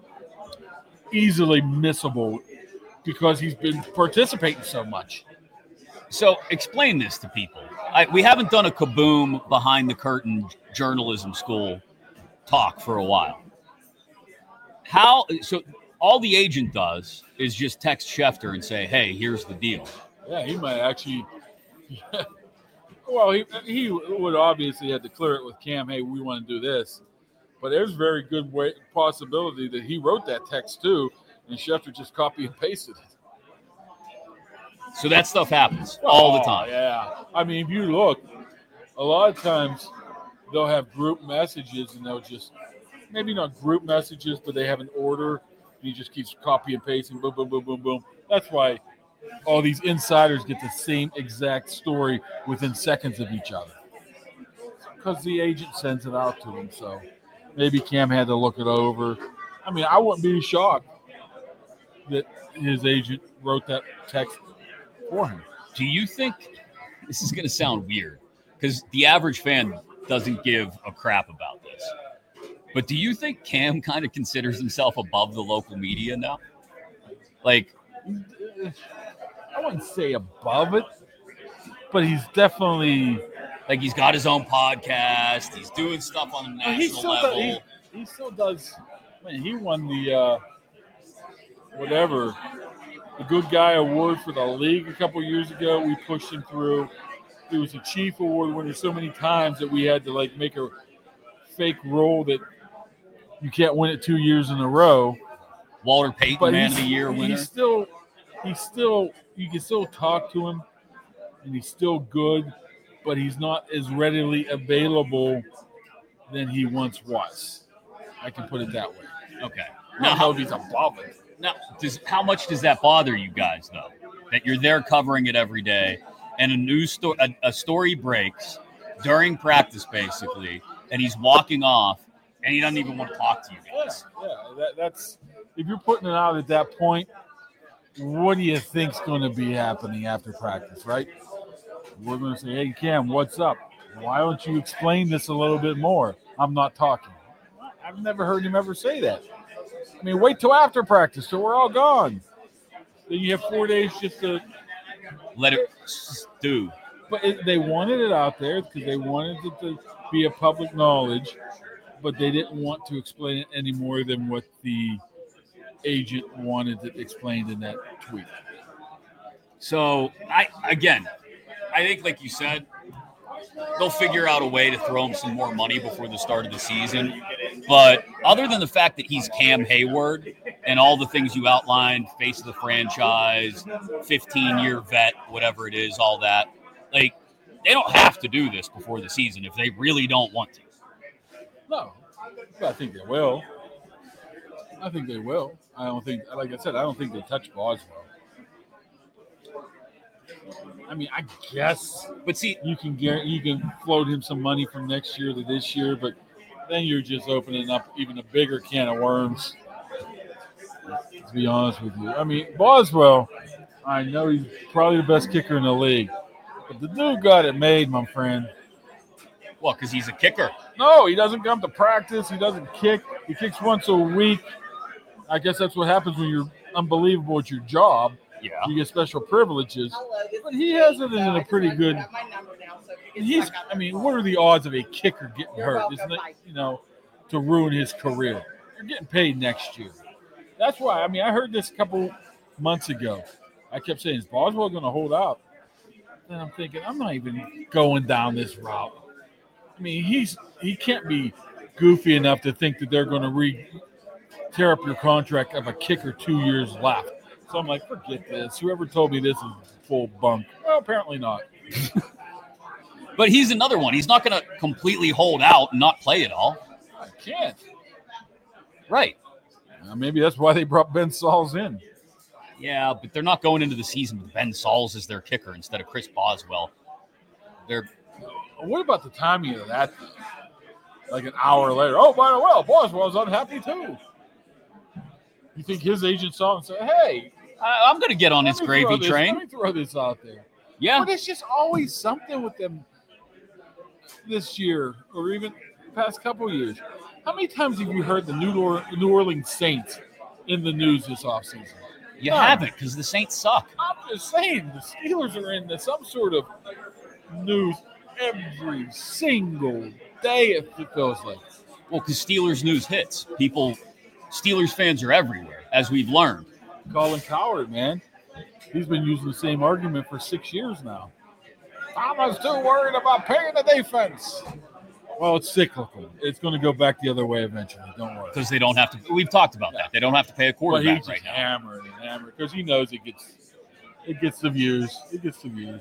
Easily missable because he's been participating so much. So explain this to people. I, we haven't done a Kaboom behind the curtain journalism school talk for a while. How so? All the agent does is just text Schefter and say, "Hey, here's the deal." Yeah, he might actually. Well, he he would obviously have to clear it with Cam. Hey, we want to do this, but there's a very good way possibility that he wrote that text too, and Schefter just copy and pasted it. So that stuff happens all the time. Oh, yeah, I mean, if you look, a lot of times they'll have group messages, and they'll just maybe not group messages, but they have an order. And he just keeps copy and pasting, boom, boom, boom, boom, boom. That's why all these insiders get the same exact story within seconds of each other, because the agent sends it out to them. So maybe Cam had to look it over. I mean, I wouldn't be shocked that his agent wrote that text for him. Do you think this is going to sound weird because the average fan doesn't give a crap about this, but do you think Cam kind of considers himself above the local media now? Like, I wouldn't say above it, but he's definitely like he's got his own podcast. He's doing stuff on a national he still level. Does, he, he still does. I mean, he won the uh, whatever the Good Guy Award for the league a couple years ago. We pushed him through. He was a Chief Award winner so many times that we had to like make a fake rule that you can't win it two years in a row. Walter Payton, But Man he's, of the Year winner. He's still, he's still, you can still talk to him, and he's still good, but he's not as readily available than he once was. I can put it that way. Okay. I Now, don't know how, if he's above it. now does, how much does that bother you guys, though? That you're there covering it every day, and a news story, a, a story breaks during practice, basically, and he's walking off, and he doesn't even want to talk to you Yeah, guys. yeah. That, that's if you're putting it out at that point, what do you think's going to be happening after practice, right? We're going to say, "Hey, Cam, what's up? Why don't you explain this a little bit more?" I'm not talking. I've never heard him ever say that. I mean, wait till after practice, so we're all gone. Then you have four days just to. Let it stew. But it, they wanted it out there because they wanted it to be a public knowledge, but they didn't want to explain it any more than what the agent wanted it explained in that tweet. So, I again, I think, like you said, they'll figure out a way to throw him some more money before the start of the season. But other than the fact that he's Cam Hayward and all the things you outlined, face of the franchise, fifteen-year vet, whatever it is, all that, like, they don't have to do this before the season if they really don't want to. No, but I think they will. I think they will. I don't think, like I said, I don't think they touch Boswell. I mean, I guess But see, you can guarantee, you can float him some money from next year to this year, but then you're just opening up even a bigger can of worms. To be honest with you, I mean, Boswell, I know he's probably the best kicker in the league, but the dude got it made, my friend. well, because he's a kicker. No, he doesn't come to practice. He doesn't kick. He kicks once a week. I guess that's what happens when you're unbelievable at your job. Yeah. You get special privileges. But he has it in a pretty good. He's. I mean, what are the odds of a kicker getting hurt? Isn't it? You know, to ruin his career. You're getting paid next year. That's why. I mean, I heard this a couple months ago. I kept saying, "Is Boswell going to hold out?" And I'm thinking, I'm not even going down this route. I mean, he's he can't be goofy enough to think that they're going to re tear up your contract of a kicker two years left. So I'm like, forget this. Whoever told me this is full bunk. Well, apparently not. But he's another one. He's not going to completely hold out and not play at all. I can't. Right. Uh, maybe that's why they brought Ben Sauls in. Yeah, but they're not going into the season with Ben Sauls as their kicker instead of Chris Boswell. They're What about the timing of that? Like an hour later. Oh, by the way, Boswell's unhappy too. You think his agent saw him and said, "Hey, I, I'm going to get on let his me gravy throw this- train." Let me throw this out there." Yeah. But it's just always something with them this year or even the past couple years. How many times have you heard the New, or- New Orleans Saints in the news this offseason? You None. haven't because the Saints suck. I'm just saying, the Steelers are in the, some sort of news every single day, it feels like. Well, because Steelers news hits. People, Steelers fans are everywhere, as we've learned. Colin Cowherd, man. He's been using the same argument for six years now. I'm not too worried about paying the defense. Well, it's cyclical. It's going to go back the other way eventually. Don't worry. Because they don't have to. We've talked about that. They don't have to pay a But quarterback he's right just now. hammering and hammering because he knows it gets it gets the views. It gets the views.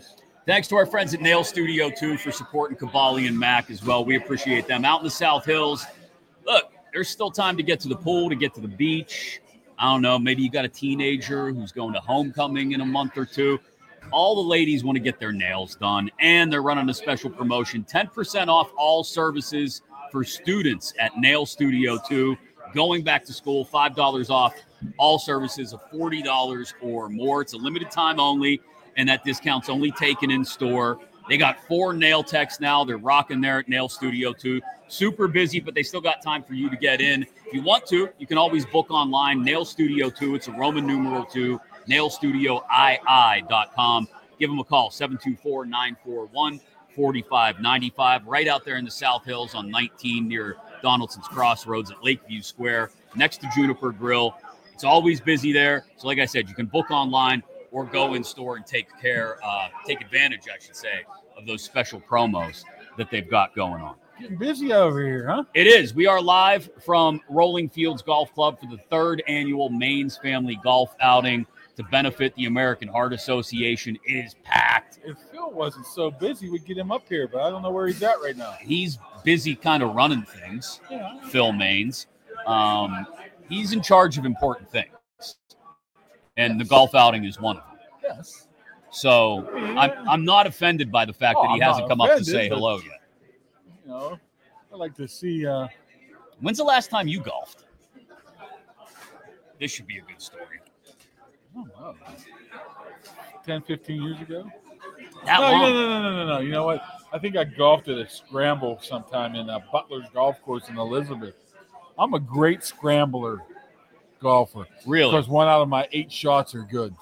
Thanks to our friends at Nail Studio, too, for supporting Cavalli and Mac as well. We appreciate them. Out in the South Hills, look, there's still time to get to the pool, to get to the beach. I don't know, maybe you got a teenager who's going to homecoming in a month or two. All the ladies want to get their nails done, and they're running a special promotion, ten percent off all services for students at Nail Studio two. Going back to school, five dollars off all services of forty dollars or more. It's a limited time only, and that discount's only taken in store. They got four nail techs now. They're rocking there at Nail Studio two. Super busy, but they still got time for you to get in. If you want to, you can always book online. Nail Studio two. It's a Roman numeral two. nail studio I I dot com. Give them a call, seven two four, nine four one, four five nine five, right out there in the South Hills on nineteen near Donaldson's Crossroads at Lakeview Square, next to Juniper Grill. It's always busy there. So like I said, you can book online or go in store and take care, uh, take advantage, I should say, of those special promos that they've got going on. Getting busy over here, huh? It is. We are live from Rolling Fields Golf Club for the third annual Maine's Family Golf Outing to benefit the American Heart Association. It is packed. If Phil wasn't so busy, we'd get him up here, but I don't know where he's at right now. He's busy kind of running things, Yeah. Phil Maines. Um, he's in charge of important things, and the golf outing is one of them. Yes. So I'm, I'm not offended by the fact Oh, that he I'm hasn't not come up to offended, say but- hello yet. You know, I like to see. Uh, When's the last time you golfed? This should be a good story. I don't know, ten, fifteen years ago. That no, long? no, no, no, no, no, no. You know what? I think I golfed at a scramble sometime in uh, Butler's Golf Course in Elizabeth. I'm a great scrambler golfer. Really? Because one out of my eight shots are good.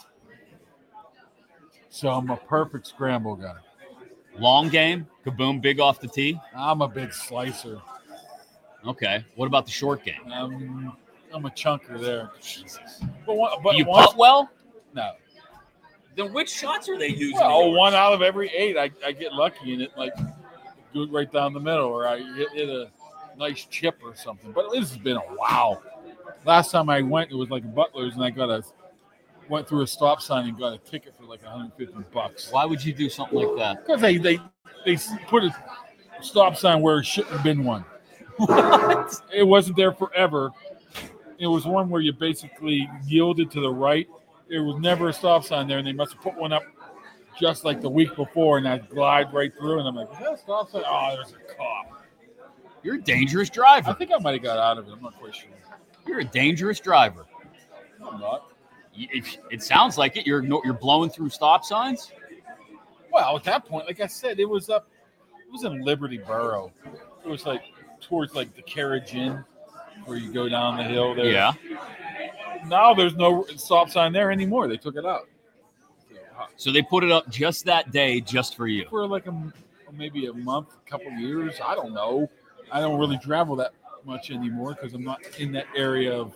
So I'm a perfect scramble guy. Long game? Kaboom, big off the tee? I'm a big slicer. Okay. What about the short game? Um, I'm a chunker there. But, one, but Do you once, putt well? No. Then which shots are they using? Well, one out of every eight, I, I get lucky and it like goes right down the middle, or I hit, hit a nice chip or something. But this has been a while. Last time I went, it was like Butler's, and I got a went through a stop sign and got a ticket for like one hundred fifty bucks. Why would you do something like that? Because they, they they put a stop sign where it shouldn't have been one. What? It wasn't there forever. It was one where you basically yielded to the right. There was never a stop sign there, and they must have put one up just like the week before, and I glide right through, and I'm like, is that a stop sign? Oh, there's a cop. You're a dangerous I driver. think I might have got out of it. I'm not quite sure. You're a dangerous driver. No, I'm not. You- It, it sounds like it. You're no- you're blowing through stop signs. Well, at that point, like I said, it was up. It was in Liberty Borough. It was like towards like the Carriage Inn, where you go down the hill there. Yeah. Now there's no stop sign there anymore. They took it out. So they put it up just that day, just for you. For like a maybe a month, a couple years. I don't know. I don't really travel that much anymore because I'm not in that area of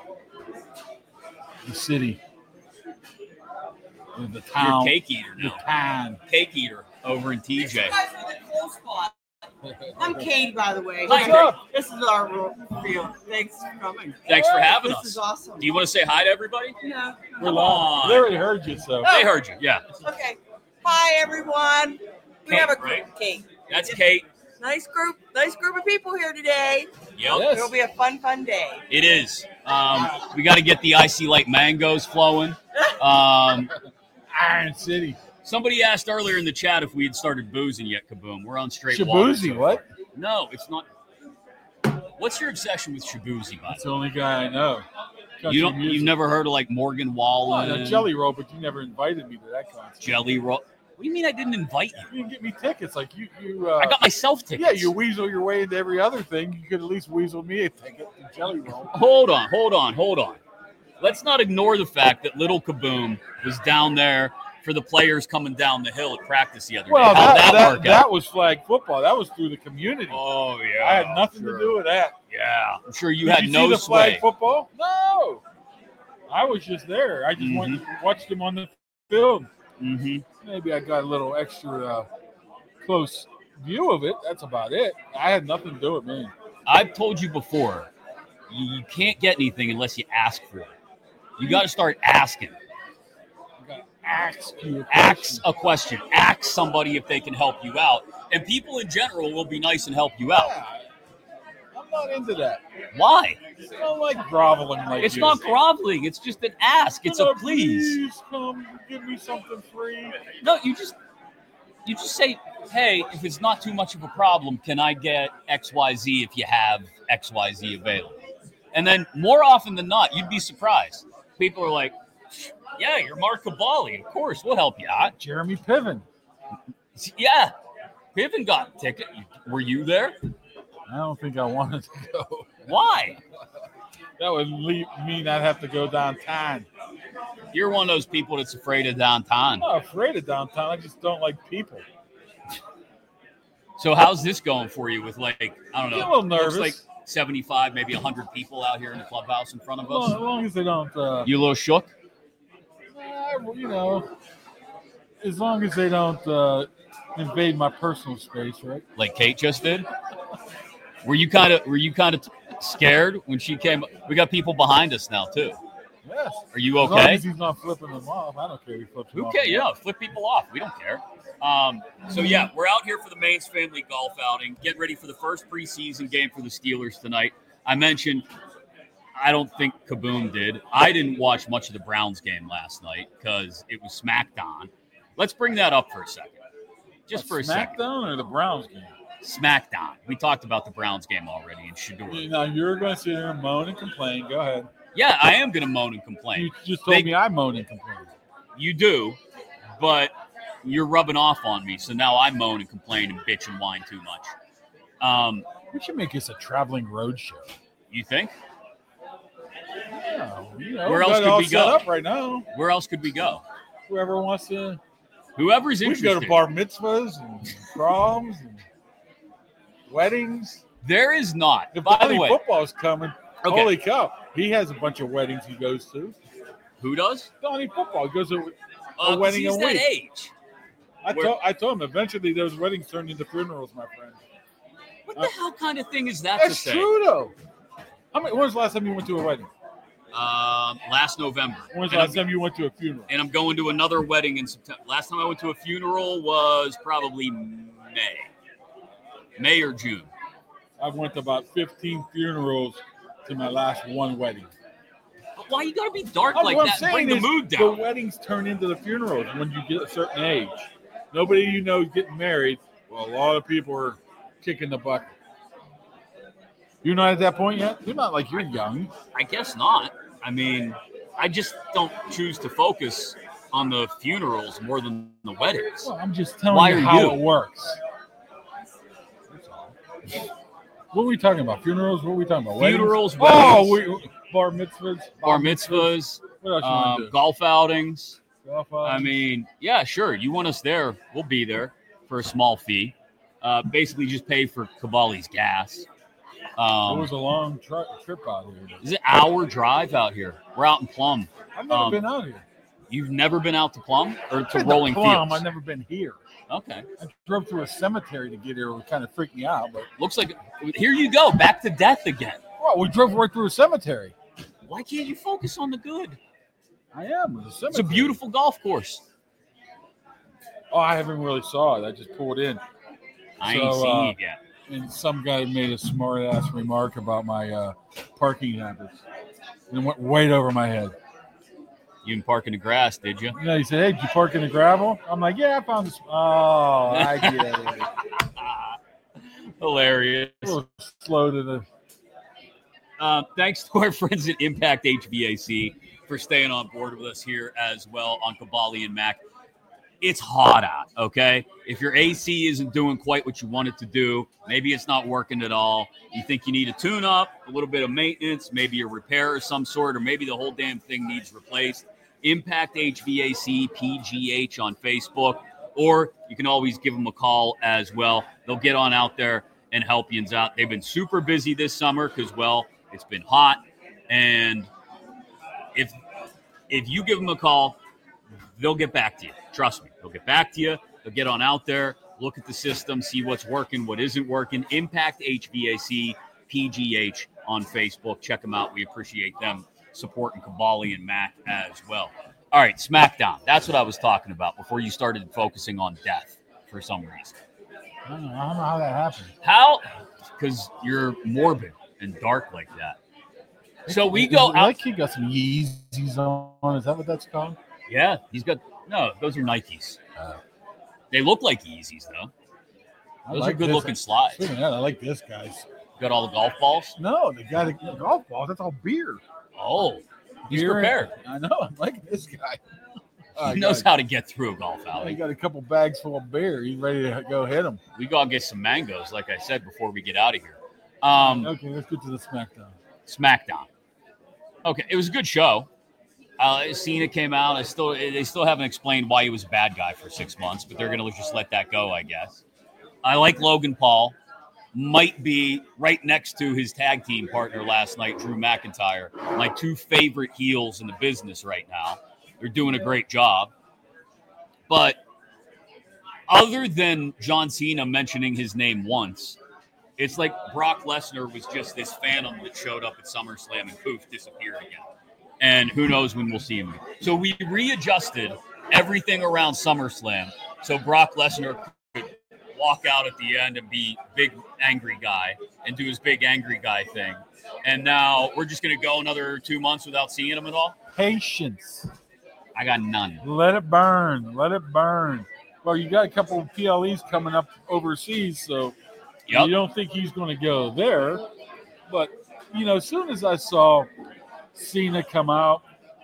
the city, the You're town, a cake eater the now. town. Cake eater over in T J. I'm Katie, by the way. Hi, Kate. This is our real field. Thanks for coming. Thanks for having This us. is awesome. Do you want to say hi to everybody? No. We're Come live. on. They already heard you, so. They heard you. Yeah. Okay. Hi, everyone. We Kate, have a right? Kate. That's Kate. Nice group. Nice group of people here today. Yep. Yes. It'll be a fun, fun day. It is. Um, we got to get the Icy Light mangoes flowing. Um, Iron City. somebody asked earlier in the chat if we had started boozing yet, Kaboom. We're on straight water. Shabuzi, so what? far. No, it's not. What's your obsession with Shabuzi, by That's the the only guy I know. way? You don't. Country You've music. never heard of like Morgan Well, Wallen, a Jelly Roll, but you never invited me to that concert. Jelly Roll. What do you mean I didn't invite you? You didn't get me tickets. Like you, you. Uh, I got myself tickets. yeah, you weasel your way into every other thing. You could at least weasel me a ticket to Jelly Roll. Hold on, hold on, hold on. Let's not ignore the fact that Little Kaboom was down there for the players coming down the hill at practice the other Well, day. How'd that, that, that, work that out? was flag football. That was through the community. Oh yeah, I had nothing sure. to do with that. Yeah, I'm sure you Did had you no see the flag sway. football? No. I was just there. I just went and watched them on the field. Mm-hmm. Maybe I got a little extra uh, close view of it. That's about it. I had nothing to do with me. I've told you before, you, you can't get anything unless you ask for it. You got to start asking. You got to ask you a Ask a question. Ask somebody if they can help you out. And people in general will be nice and help you out. Yeah. I'm not into that. Why? I don't like groveling like It's you. not groveling. It's just an ask. It's No, a please. Please come give me something free. No, you just you just say, hey, if it's not too much of a problem, can I get X Y Z if you have X Y Z available? And then more often than not, you'd be surprised. People are like, yeah, you're Mark Caballi. Of course, we'll help you out. Jeremy Piven. Yeah, Piven got a ticket. Were you there? I don't think I wanted to go. Why? That would leave, mean I'd have to go downtown. You're one of those people that's afraid of downtown. I'm not afraid of downtown. I just don't like people. So how's this going for you with, like, I don't know. Get a little looks nervous. like seventy-five, maybe one hundred people out here in the clubhouse in front of As long, us. as long as they don't, uh, You a little shook? uh, you know, as long as they don't uh, invade my personal space, right? Like Kate just did? Were you kind of were you kind of scared when she came? We got people behind us now too. Yes. Are you As long okay? as he's not flipping them off, I don't care if he flips them off. Okay, yeah, flip people off. We don't care. Um, so yeah, we're out here for the Mains Family Golf Outing. Get ready for the first preseason game for the Steelers tonight. I mentioned I don't think Kaboom did. I didn't watch much of the Browns game last night because it was SmackDown. Let's bring that up for a second, just for a second. SmackDown or the Browns game? SmackDown. We talked about the Browns game already in Shador. Now you're going to sit here and moan and complain. Go ahead. Yeah, I am going to moan and complain. You just told They- me I moan and complain. You do, but you're rubbing off on me. So now I moan and complain and bitch and whine too much. Um, We should make this a traveling road show. you think? Yeah, you know, Where we else got it could all we set go? up right now. Where else could we go? Whoever wants to. Whoever's We could interested. go to bar mitzvahs and proms and weddings. There is not. If By the Donnie way, football's coming, Okay. holy cow. He has a bunch of weddings he goes to. who does? Donnie football goes to Uh, 'cause wedding he's a that week. age. I Where- told I told him eventually those weddings turned into funerals, my friend. What the hell kind of thing is that That's to say? true though. How many when was the last time you went to a wedding? Um, last November. When was the And last I'm, time you went to a funeral? and I'm going to another wedding in September. Last time I went to a funeral was probably May. May or June. I've went to about fifteen funerals to my last one wedding. But why you gotta be dark What like I'm that and saying bring the is mood the down? weddings turn into the funerals when you get a certain age. Nobody you know is getting married. Well, a lot of people are kicking the bucket. You're not at that point yet? You're not like you're young. I guess not. I mean, I just don't choose to focus on the funerals more than the weddings. Well, I'm just telling Why you are how you? it works. That's all. What were we talking about? Funerals? What were we talking about? Weddings? Funerals, Oh, weddings. we, bar mitzvahs. Bar mitzvahs, What else you um, want to do? golf outings. Golf I outings? mean, yeah, sure. You want us there, we'll be there for a small fee. Uh, basically, just pay for Cavalli's gas. it Um, was a long tri- trip out here. it's an hour drive out here. We're out in Plum. I've never um, been out here. You've never been out to Plum or to Been to Rolling Plum, Fields? I've never been here. Okay. I drove through a cemetery to get here. It would kind of freak me out. But Looks like here you go, back to death again. well, we drove right through a cemetery. Why can't you focus on the good? I am. It's a, cemetery. It's a beautiful golf course. Oh, I haven't really saw it. I just pulled in, I ain't So, seen uh, it yet. and some guy made a smart ass remark about my uh, parking habits, and it went right over my head. You didn't park in the grass, did you? You know, he said, "Hey, did you park in the gravel?" I'm like, "Yeah, I found this." Oh, I get it. Hilarious. A little slow to the. Uh, thanks to our friends at Impact H V A C for staying on board with us here as well on Cavalli and Mac. It's hot out, okay? If your A C isn't doing quite what you want it to do, maybe it's not working at all, you think you need a tune-up, a little bit of maintenance, maybe a repair of some sort, or maybe the whole damn thing needs replaced, Impact H V A C, P G H on Facebook, or you can always give them a call as well. They'll get on out there and help you out. They've been super busy this summer because, well, it's been hot, and if if you give them a call, they'll get back to you. Trust me. They'll get back to you. They'll get on out there, look at the system, see what's working, what isn't working. Impact H V A C, P G H on Facebook. Check them out. We appreciate them supporting Cavalli and Mac as well. All right, SmackDown. That's what I was talking about before you started focusing on death for some reason. I don't know, I don't know how that happened. How? Because you're morbid and dark like that. So we go out. That kid got some Yeezys on. Is that what that's called? Yeah, he's got no. Those are Nikes. Uh, They look like Yeezys though. I Those like are good this. looking slides. Wait a minute, I like this, guys. Got all the golf balls. No, the guy that golf ball. That's all beer. Oh, he's Beer prepared. and- I know. I like this guy. All He right, knows guys. how to get through a golf He alley. got a couple bags full of beer. He's ready to go hit him. We gotta get some mangoes, like I said before we get out of here. Um, Okay, let's get to the SmackDown. SmackDown. Okay, it was a good show. Uh, Cena came out. I still, they still haven't explained why he was a bad guy for six months, but they're gonna just let that go, I guess. I like Logan Paul. Might be right next to his tag team partner last night, Drew McIntyre. My two favorite heels in the business right now. They're doing a great job. But other than John Cena mentioning his name once, it's like Brock Lesnar was just this phantom that showed up at SummerSlam and poof, disappeared again. And who knows when we'll see him again. So we readjusted everything around SummerSlam so Brock Lesnar could walk out at the end and be big angry guy and do his big angry guy thing. And now we're just going to go another two months without seeing him at all? Patience. I got none. Let it burn. Let it burn. Well, you got a couple of P L Es coming up overseas, so Yep. you don't think he's going to go there. But, you know, as soon as I saw Cena come out,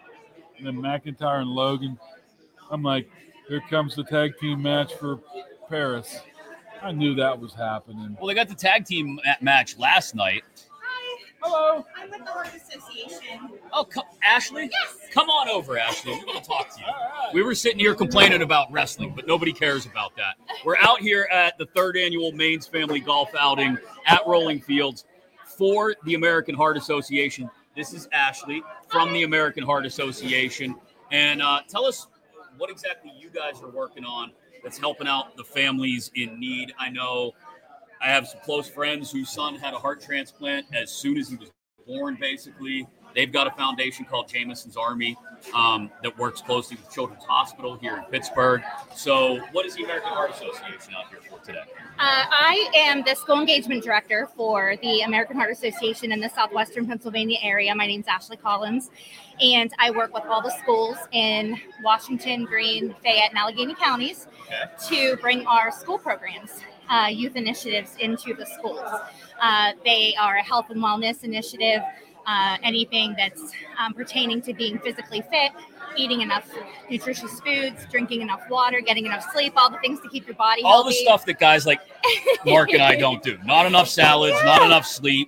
and then McIntyre and Logan, I'm like, here comes the tag team match for Paris. I knew that was happening. Well, they got the tag team ma- match last night. Hi, Hello. I'm with the Heart Association. Oh, co- Ashley? Yes. Come on over, Ashley. We want to talk to you. We were sitting here complaining about wrestling, but nobody cares about that. We're out here at the third annual Maine's Family Golf Outing at Rolling Fields for the American Heart Association. This is Ashley from the American Heart Association. And uh, tell us what exactly you guys are working on that's helping out the families in need. I know I have some close friends whose son had a heart transplant as soon as he was born, basically. They've got a foundation called Jameson's Army um, that works closely with Children's Hospital here in Pittsburgh. So what is the American Heart Association out here for today? Uh, I am the school engagement director for the American Heart Association in the southwestern Pennsylvania area. My name's Ashley Collins, and I work with all the schools in Washington, Greene, Fayette, and Allegheny counties to bring our school programs, uh, youth initiatives into the schools. Uh, they are a health and wellness initiative, uh, anything that's um, pertaining to being physically fit, eating enough nutritious foods, drinking enough water, getting enough sleep, all the things to keep your body All healthy. the stuff that guys like Mark and I don't do. Not enough salads, not enough sleep.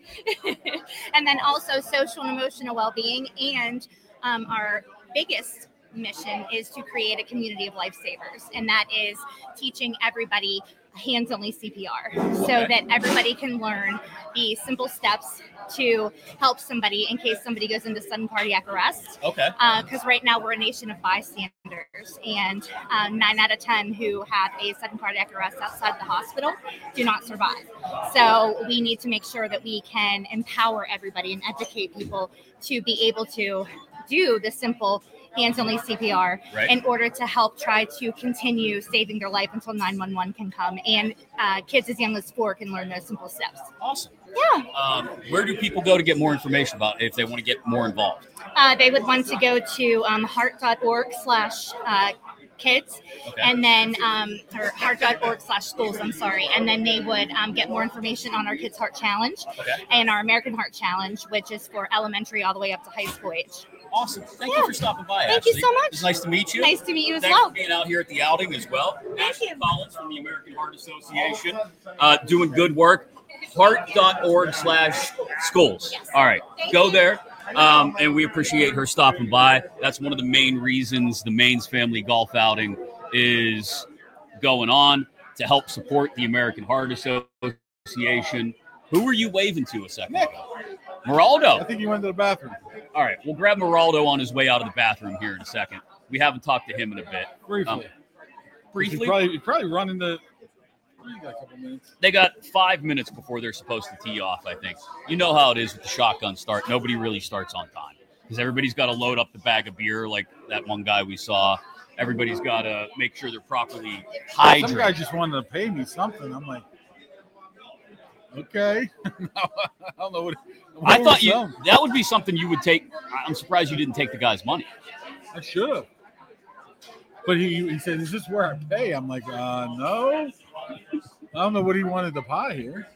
And then also social and emotional well-being. And um, our biggest mission is to create a community of lifesavers. And that is teaching everybody hands-only C P R so Okay. that everybody can learn the simple steps to help somebody in case somebody goes into sudden cardiac arrest. Okay. Because right now we're a nation of bystanders, and um, nine out of ten who have a sudden cardiac arrest outside the hospital do not survive. So we need to make sure that we can empower everybody and educate people to be able to do the simple hands-only C P R Right. in order to help try to continue saving their life until nine one one can come, and uh, kids as young as four can learn those simple steps. Awesome. Yeah. Um, where do people go to get more information about it if they want to get more involved? Uh, they would want to go to um, heart.org slash uh, kids, Okay. and then um, or heart.org slash schools, I'm sorry. And then they would um, get more information on our Kids Heart Challenge Okay. and our American Heart Challenge, which is for elementary all the way up to high school age. Awesome. Thank Yeah. you for stopping by, Thank you Ashley. so much. It was nice to meet you. Nice to meet you as Thanks well. for being out here at the outing as well. Thank Ashley you. Collins from the American Heart Association, uh, doing good work. Heart.org slash schools. Yes. All right. Thank Go you. there. Um, and we appreciate her stopping by. That's one of the main reasons the Maine's Family Golf Outing is going on, to help support the American Heart Association. Who were you waving to a second Nick. ago? I Moraldo. think he went to the bathroom. All right. We'll grab Moraldo on his way out of the bathroom here in a second. We haven't talked to him in a bit. Briefly. Um, He Briefly, probably, he probably running the. You got a couple minutes. they got five minutes before they're supposed to tee off, I think. You know how it is with the shotgun start. Nobody really starts on time. because everybody's got to load up the bag of beer like that one guy we saw. Everybody's got to make sure they're properly hydrated. Some guy just wanted to pay me something. I'm like, okay. I don't know what. what I thought you selling. that would be something you would take. I'm surprised you didn't take the guy's money. I should have. But he, he said, is this where I pay? I'm like, uh, no. I don't know what he wanted to buy here.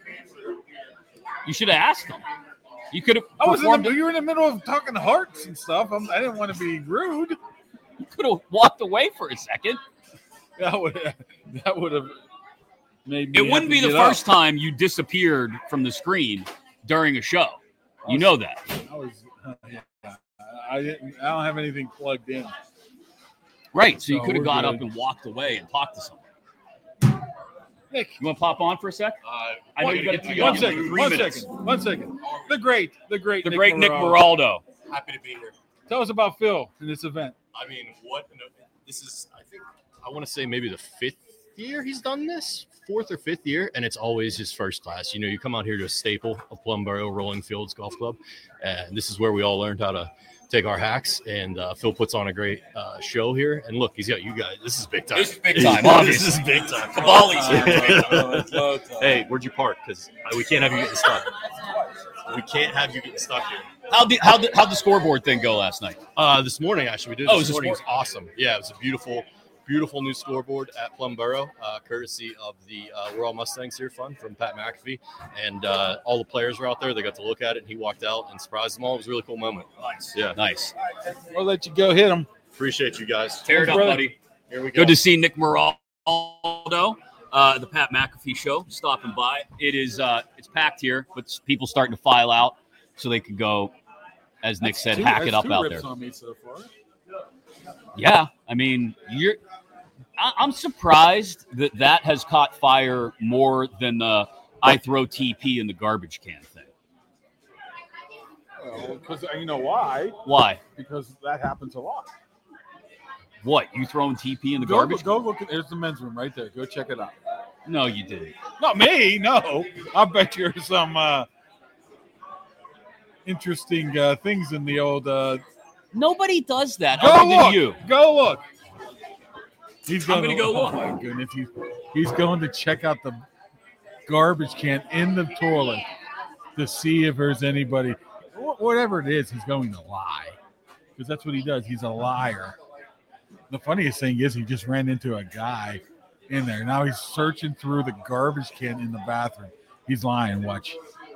You should have asked him. You could have. I was in performed the, it. you were in the middle of talking hearts and stuff. I'm, I didn't want to be rude. You could have walked away for a second. That would that would have made me. It wouldn't have be to the get first up. time you disappeared from the screen during a show. You know that. I was. Uh, yeah, I didn't. I don't have anything plugged in. Right. So you No, could have we're got good. up and walked away and talked to someone. Nick, You want to pop on for a sec? Uh, I know one- you got to tee one up in second. three One minutes. second. One second. The great. The great. The Nick great Nick Moraldo. Moraldo. Happy to be here. Tell us about Phil and this event. I mean, what? No, this is, I think, I want to say maybe the fifth year he's done this, fourth or fifth year, and it's always his first class. You know, you come out here to a staple of Plumboro Rolling Fields Golf Club, and this is where we all learned how to take our hacks. And uh, Phil puts on a great uh, show here. And look, he's got you guys. This is big time. This is big time, this obviously. is big time. Cavalli's here. Hey, where'd you park? Because we can't have you getting stuck. We can't have you getting stuck here. How'd the, how'd, the, how'd the scoreboard thing go last night? Uh, this morning, actually, we did. Oh, it This was this morning. It was morning. awesome. Yeah, it was a beautiful, beautiful new scoreboard at Plumboro, uh, courtesy of the uh, We're All Mustangs Here Fund from Pat McAfee. And uh, all the players were out there. They got to look at it, and he walked out and surprised them all. It was a really cool moment. Nice. Yeah. Nice. We'll let you go hit him. Appreciate you guys. Tear it up, brother. buddy. Here we go. Good to see Nick Moraldo, uh, the Pat McAfee Show, stopping by. It is uh, it's packed here, but people starting to file out so they can go, as Nick That's said, two- hack it that's up two out rips there. on me so far. Yeah, I mean, you're. I, I'm surprised that that has caught fire more than the I throw T P in the garbage can thing. Because you know why? Why? Because that happens a lot. What? You throwing T P in the Go, garbage? go look at. There's the men's room right there. Go check it out. No, you didn't. Not me. No. I bet you there's some uh, interesting uh, things in the old. Uh, Nobody does that go other look. than you. Go look. He's I'm going gonna go oh look. my goodness, he's, he's going to check out the garbage can in the toilet to see if there's anybody. wh- Whatever it is, he's going to lie because that's what he does. He's a liar. The funniest thing is he just ran into a guy in there. Now he's searching through the garbage can in the bathroom. He's lying. Watch.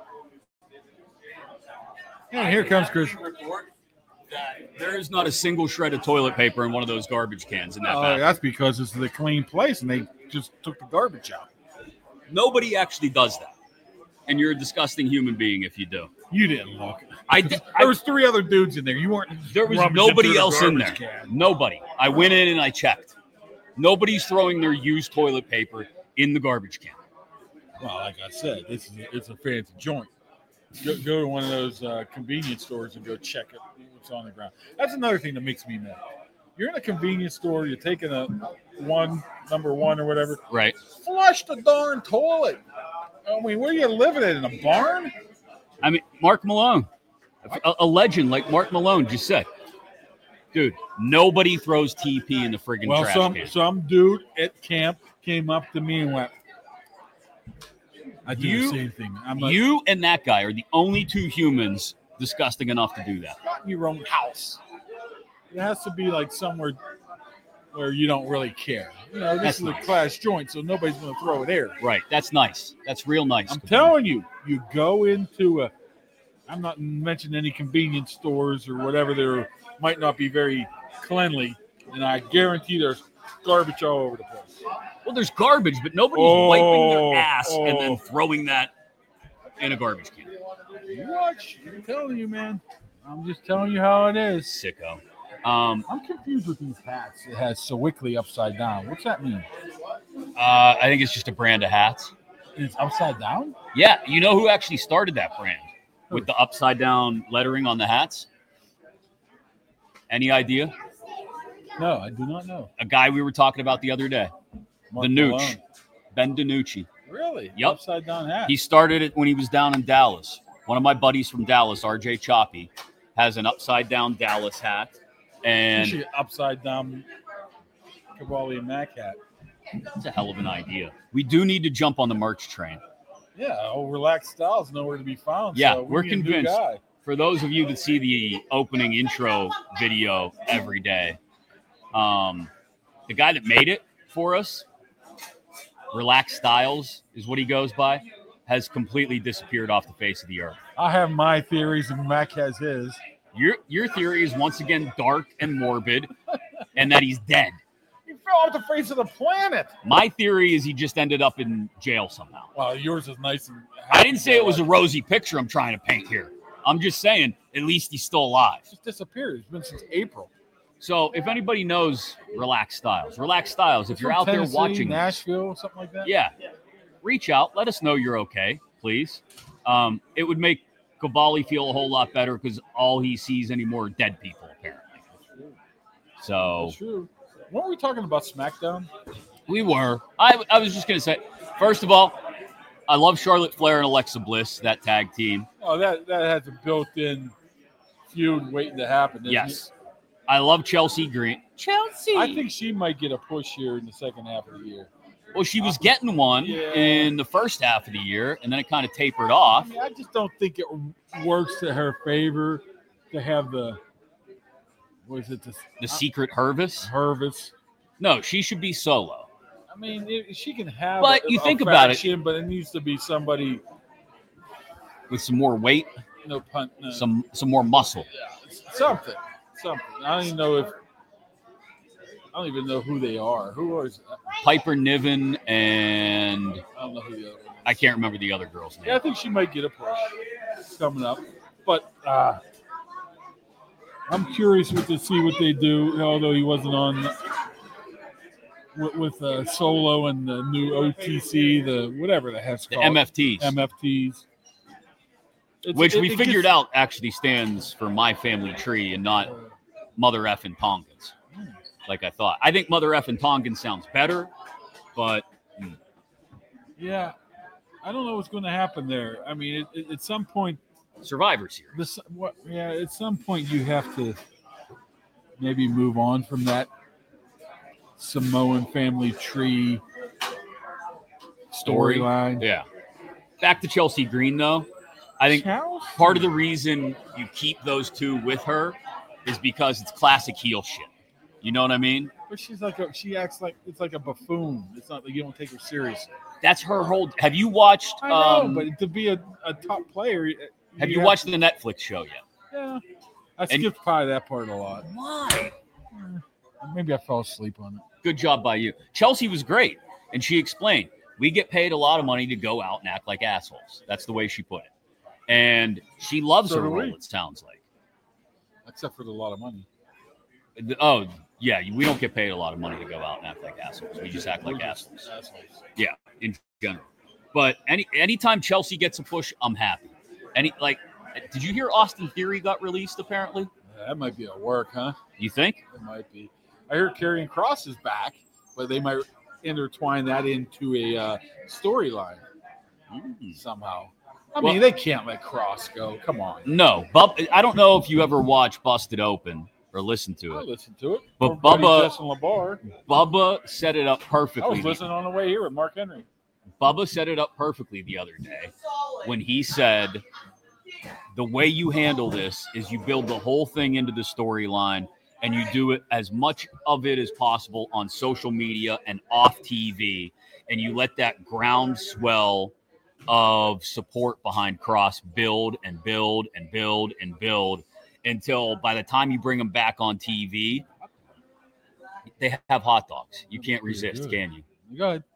Yeah, here comes Chris. There is not a single shred of toilet paper in one of those garbage cans in that Oh, bathroom. that's because it's the clean place and they just took the garbage out. Nobody actually does that. And you're a disgusting human being if you do. You didn't look. I did. There was three other dudes in there. You weren't. There was rummaging nobody through the else in there. garbage can. Nobody. I went in and I checked. Nobody's throwing their used toilet paper in the garbage can. Well, like I said, this is a, it's a fancy joint. Go, go to one of those uh, convenience stores and go check it. What's on the ground. That's another thing that makes me mad. You're in a convenience store. You're taking a one number one or whatever. Right. Flush the darn toilet. I mean, where are you living at? In a barn? I mean, Mark Malone, a, a legend like Mark Malone just said, dude, nobody throws T P in the friggin' Well, trash some can. some dude at camp came up to me and went, I do You- the same thing. I'm like, You and that guy are the only two humans disgusting enough to do that. not in your own house. It has to be like somewhere where you don't really care. You know, this That's is nice. a class joint, so nobody's going to throw it there. Right. That's nice. That's real nice. I'm telling you, you go into a, I'm not mentioning any convenience stores or whatever, there might not be very cleanly, and I guarantee there's garbage all over the place. Well, there's garbage, but nobody's Oh, wiping their ass and oh. then throwing that in a garbage can. You watch, I'm telling you, man. I'm just telling you how it is. Sicko. Um, I'm confused with these hats. It has Sewickley upside down. What's that mean? uh, I think it's just a brand of hats. It's upside down? Yeah, you know who actually started that brand with the upside down lettering on the hats? Any idea? No, I do not know. A guy we were talking about the other day, Mark the Nooch, Malone. Ben DiNucci. Really? Yep. Upside down hat. He started it when he was down in Dallas. One of my buddies from Dallas, R J Choppy, has an upside down Dallas hat, and Especially upside down Cavalli and Mac hat. it's a hell of an idea. We do need to jump on the merch train. Yeah, oh, Relaxed Styles nowhere to be found. Yeah, so we we're need a new convinced. guy. For those of you that see the opening intro video every day, um, the guy that made it for us, Relaxed Styles is what he goes by, has completely disappeared off the face of the earth. I have my theories, and Mac has his. Your your theory is once again dark and morbid, and that he's dead. He fell off the face of the planet. My theory is he just ended up in jail somehow. Well, yours is nice and. I didn't say it was a rosy picture I'm trying to paint here. I'm just saying at least he's still alive. Just disappeared. It's been since April. So if anybody knows Relaxed Styles, Relaxed Styles, if you're From out there Tennessee, watching, Nashville, something like that. yeah, reach out. Let us know you're okay, please. Um, it would make Cavalli feel a whole lot better because all he sees anymore are dead people, apparently. So That's true. Weren't we talking about SmackDown? we were. I, I was just going to say, first of all, I love Charlotte Flair and Alexa Bliss, that tag team. Oh, that that has a built-in feud waiting to happen. doesn't Yes. I love Chelsea Green. Chelsea. it? I think she might get a push here in the second half of the year. Well, she was getting one Yeah. in the first half of the year, and then it kind of tapered I off. mean, I just don't think it works to her favor to have the what is it the, The Secret Hervis. Hervis. No, she should be solo. I mean, it, she can have. But a, you a think about it- faction, but it needs to be somebody. With some more weight, No pun. No, some some more muscle. something, something. I don't even know if. I don't even know who they are. Who is? Piper Niven and I don't know who the other one is. I can't remember the other girl's name. Yeah, I think she might get a push coming up, but uh, I'm curious with to see what they do. Although he wasn't on with, with uh, Solo and the new O T C, the whatever the heck's The called, M F Ts, M F Ts, It's- which it- we it figured gets- out actually stands for My Family Tree and not Mother Effin' Tongans, like I thought. I think Mother Effin' Tongans sounds better, but Yeah, I don't know what's going to happen there. I mean, it, it, at some point, Survivor Series. this what? Yeah, at some point you have to maybe move on from that Samoan family tree storyline. Yeah. Back to Chelsea Green, though. I think Chelsea? part of the reason you keep those two with her is because it's classic heel shit. You know what I mean? But she's like a, she acts like it's like a buffoon. It's not like you don't take her serious. That's her whole. Have you watched? I know, um, but to be a, a top player, have you watched the Netflix show yet? Yeah, I And- skipped probably that part a lot. Why? Maybe I fell asleep on it. Good job by you. Chelsea was great, and she explained we get paid a lot of money to go out and act like assholes. That's the way she put it, and she loves So her do role. we. It sounds like. Except for the lot of money. Oh yeah, we don't get paid a lot of money to go out and act like assholes. We just act like We're just assholes. assholes. Yeah, in general. But any anytime Chelsea gets a push, I'm happy. Any like, did you hear Austin Theory got released? Apparently, That might be a work, huh? you think? It might be. I heard Karrion Cross is back, but they might intertwine that into a uh, storyline Mm. somehow. I Well- mean, they can't let Cross go. Come on. No, Bub. I don't know if you ever watched Busted Open or listened to I it. listened to it. But Our buddy Bubba- Justin LeBar. Bubba set it up I perfectly. was listening on the way here with Mark Henry. Bubba set it up perfectly the other day when he said, the way you handle this is you build the whole thing into the storyline and you do it as much of it as possible on social media and off T V. And you let that groundswell of support behind Cross build and build and build and build until by the time you bring them back on T V, they have hot dogs. You can't resist, can you? Go ahead.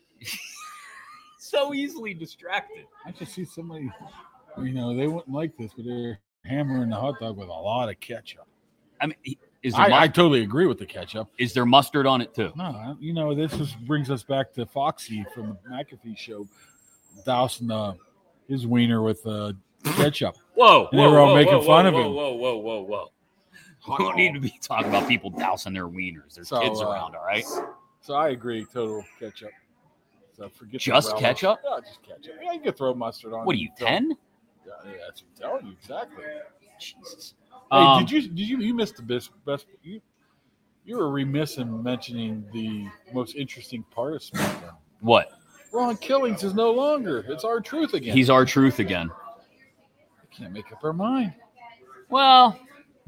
So easily distracted. I just see somebody, you know, they wouldn't like this, but they're hammering the hot dog with a lot of ketchup. I mean, is there, I, mus- I totally agree with the ketchup. is there mustard on it too? No, you know, this is, brings us back to Foxy from the McAfee show, dousing uh, his wiener with uh, ketchup. Whoa, And they were all making fun of him. Whoa, whoa, whoa, whoa. We don't need to be talking about people dousing their wieners. There's So, kids uh, around, all right? So I agree, total ketchup. So forget the Just relish. ketchup? Yeah, just ketchup. Yeah, you can throw mustard on. What it. are you, Throw- ten? Yeah, yeah, that's what I'm telling you exactly. Jesus. Hey, Um, did you did you you missed the best best you you were remiss in mentioning the most interesting part of SmackDown. what? Ron Killings is no longer. It's our truth again. He's our truth again. I can't make up our mind. Well,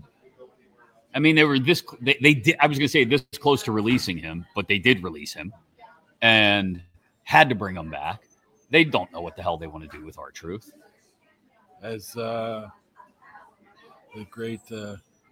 I mean, they were this. They, they did. I was going to say this close to releasing him, but they did release him, and had to bring him back. They don't know what the hell they want to do with our truth. As uh, the great uh,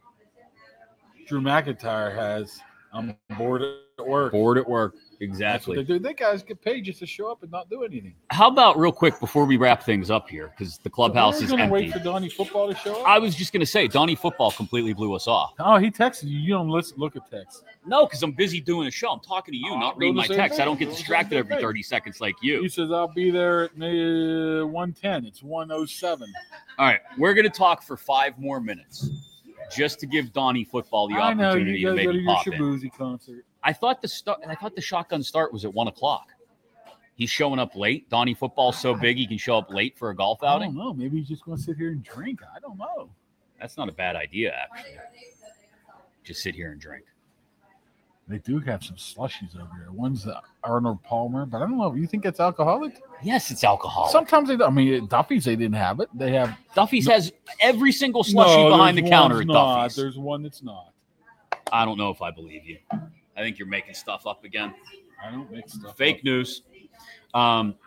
Drew McIntyre has, I'm bored at work. Bored at work. That's what Exactly. they do. They guys get paid just to show up and not do anything. How about real quick before we wrap things up here, because the clubhouse We're is gonna empty. wait for Donnie Football to show up. I was just going to say, Donnie Football completely blew us off. Oh, he texted you. You don't listen. Look at text. No, because I'm busy doing a show. I'm talking to you, Oh, not do reading the my same text. thing. I don't Do get the same distracted every thing. thirty seconds like He you. says I'll be there at maybe one ten. It's one oh seven. All right, we're going to talk for five more minutes just to give Donnie Football the I know opportunity you to gotta go to maybe your pop in. Shabuzi concert. I thought the start. I thought the shotgun start was at one o'clock. He's showing up late. Donnie Football's so big he can show up late for a golf I outing. don't know. Maybe he's just going to sit here and drink. I don't know. That's not a bad idea, actually. Just sit here and drink. They do have some slushies over here. One's uh, Arnold Palmer, but I don't know. You think it's alcoholic? Yes, it's alcohol. Sometimes they don't. I mean, Duffy's, they didn't have it. They have Duffy's has every single slushy No, behind the there's counter one's at not. Duffy's. There's one that's not. I don't know if I believe you. I think you're making stuff up again. I don't make stuff. Fake up. news. Um.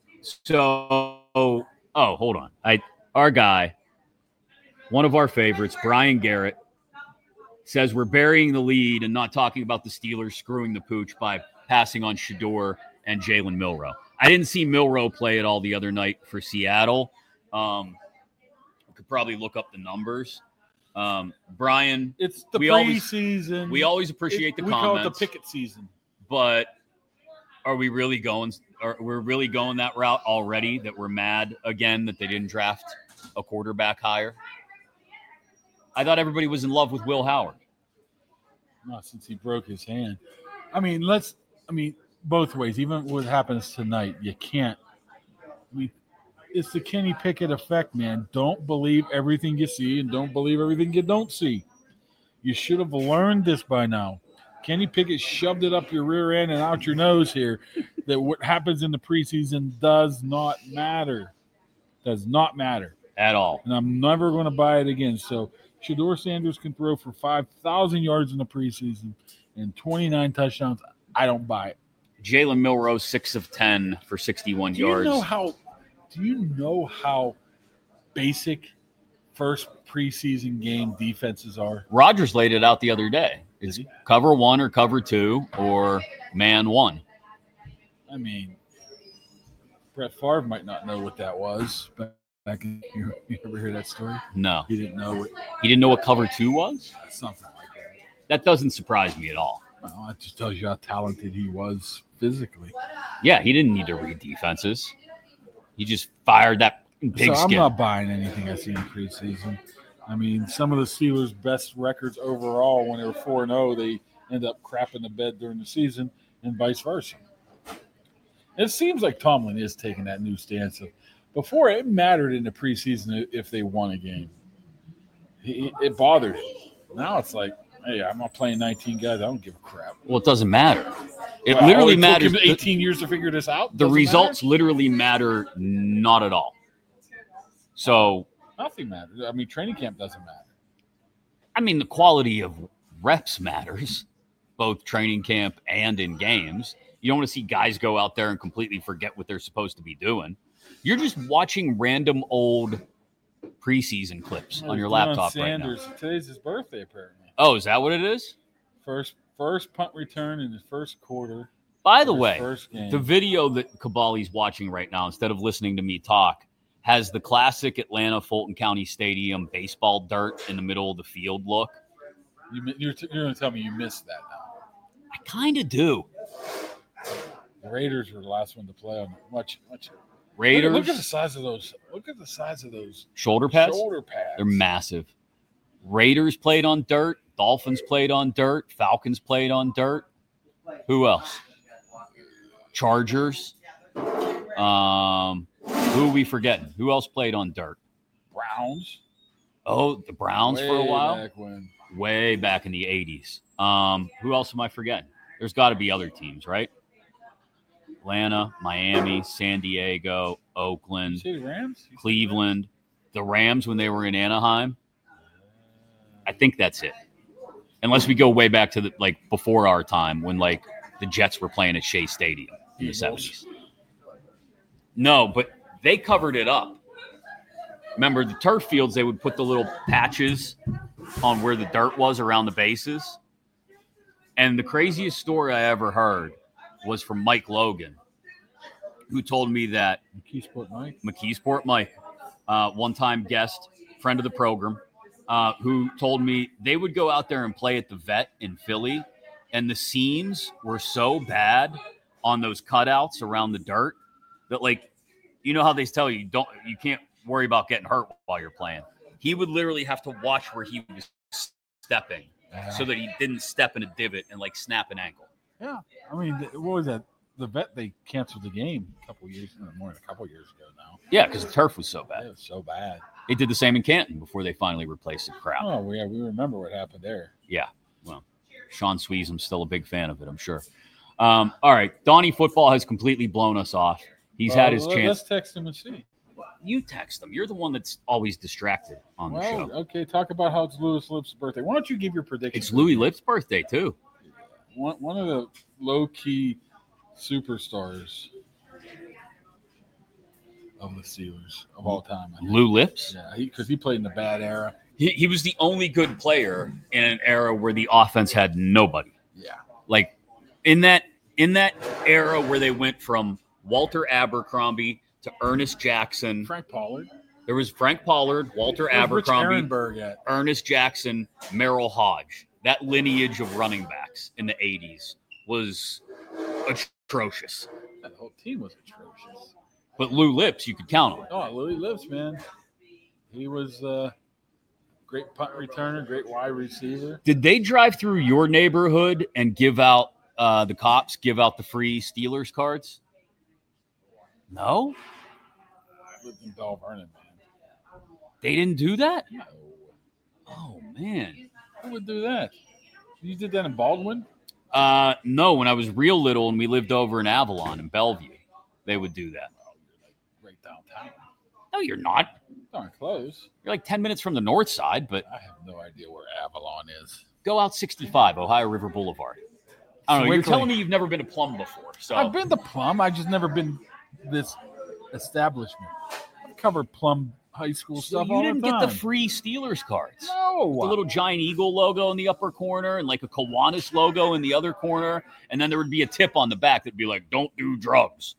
So, oh, hold on. I our guy, one of our favorites, Brian Garrett, says we're burying the lead and not talking about the Steelers screwing the pooch by passing on Shador and Jalen Milroe. I didn't see Milroe play at all the other night for Seattle. Um, I could probably look up the numbers. Um, Brian, It's the We always- preseason. we always appreciate It- the we comments, call it the picket season. but are we really going? Are we're really going that route already? That we're mad again that they didn't draft a quarterback higher? I thought everybody was in love with Will Howard. Not since he broke his hand. I mean, let's. I mean, both ways. Even what happens tonight, you can't. I mean, it's the Kenny Pickett effect, man. Don't believe everything you see, and don't believe everything you don't see. You should have learned this by now. Kenny Pickett shoved it up your rear end and out your nose here. That what happens in the preseason does not matter. Does not matter. At all. And I'm never going to buy it again. So Shador Sanders can throw for five thousand yards in the preseason and twenty-nine touchdowns. I don't buy it. Jalen Milroe, six of ten for sixty-one Do you yards. know how? Do you know how basic first preseason game defenses are? Rodgers laid it out the other day. It's Did he? cover one or cover two or man one. I mean, Brett Favre might not know what that was, but back in, you, you ever hear that story? No. He didn't know what He didn't know what cover two was? something like that. That doesn't surprise me at all. Well, that just tells you how talented he was physically. Yeah, he didn't need to read defenses. He just fired that So pigskin. I'm not buying anything I see in preseason. I mean, some of the Steelers' best records overall, when they were four and oh, they end up crapping the bed during the season, and vice versa. It seems like Tomlin is taking that new stance of before it mattered in the preseason if they won a game. It, it bothered him. Now it's like, hey, I'm not playing nineteen guys. I don't give a crap. Well, it doesn't matter. It Well, literally it took matters. him eighteen years to figure this out. The Doesn't results matter? literally matter not at all. So, Nothing matters. I mean, training camp doesn't matter. I mean, the quality of reps matters, both training camp and in games. You don't want to see guys go out there and completely forget what they're supposed to be doing. You're just watching random old preseason clips on your Deion laptop right now. Sanders, today's his birthday, apparently. Oh, is that what it is? First first punt return in the first quarter. By the of his way, first game. the video that Kabali's watching right now, instead of listening to me talk, has the classic Atlanta Fulton County Stadium baseball dirt in the middle of the field look. you, mi- you're, t- you're going to tell me you missed that now. I kind of do. The Raiders were the last one to play on it. Much, much. Raiders, Look, look at the size of those. Look at the size of those shoulder pads, shoulder pads. they're massive. Raiders played on dirt. Dolphins played on dirt. Falcons played on dirt. Who else? Chargers. Um, who are we forgetting? Who else played on dirt? Browns. Oh, the Browns Way for a while? back when. Way back in the eighties. Um, who else am I forgetting? There's got to be other teams, right? Atlanta, Miami, San Diego, Oakland, You say the Rams? You say Cleveland, the Rams when they were in Anaheim. I think that's it. Unless we go way back to the like before our time when like the Jets were playing at Shea Stadium in the Eagles. seventies. No, but they covered it up. Remember the turf fields, they would put the little patches on where the dirt was around the bases. And the craziest story I ever heard was from Mike Logan, who told me that McKeesport Mike. McKeesport Mike, uh, one-time guest, friend of the program, uh, who told me they would go out there and play at the Vet in Philly, and the seams were so bad on those cutouts around the dirt that, like, you know how they tell you don't, you can't worry about getting hurt while you're playing. He would literally have to watch where he was stepping so that he didn't step in a divot and like snap an ankle. Yeah. I mean, th- what was that? The Vet, they canceled the game a couple years, more than a couple years ago now. Yeah, because the turf was so bad. It was so bad. They did the same in Canton before they finally replaced the crap. Oh, yeah, we remember what happened there. Yeah, well, Sean Sweezum's still a big fan of it, I'm sure. Um, all right, Donnie Football has completely blown us off. He's Well, had his let- chance. Let's text him and see. You text him. You're the one that's always distracted on the Well, show. okay, talk about how it's Lewis Lip's birthday. Why don't you give your prediction? It's Louis Lip's birthday, too. One, one of the low-key superstars of the Steelers of all time. I think. Lou Lips? Yeah, because he, he played in the bad era. He, he was the only good player in an era where the offense had nobody. Yeah. Like in that in that era where they went from Walter Abercrombie to Ernest Jackson. Frank Pollard. There was Frank Pollard, Walter Where's Rich Abercrombie, Ehrenberg at? Ernest Jackson, Merrill Hodge. That lineage of running backs in the eighties was atrocious. The whole team was atrocious. But Lou Lips, you could count on. Oh, Louis Lips, man. He was a great punt returner, great wide receiver. Did they drive through your neighborhood and give out uh, the cops give out the free Steelers cards? No, I lived in Bell Vernon, man. they didn't do that. No. Oh man. Who would do that? You did that in Baldwin? Uh, no, when I was real little and we lived over in Avalon in Bellevue, they would do that. Oh, you're like right downtown. No, you're not. Darn close. You're like ten minutes from the north side, but I have no idea where Avalon is. go out sixty-five, Ohio River Boulevard. I don't know. You're Sewickley. telling me you've never been to Plum before. So I've been to Plum. I've just never been this establishment. I've covered Plum high school So stuff you all didn't the get time. the free Steelers cards. No. The little giant eagle logo in the upper corner and like a Kiwanis logo in the other corner. And then there would be a tip on the back that'd be like, don't do drugs.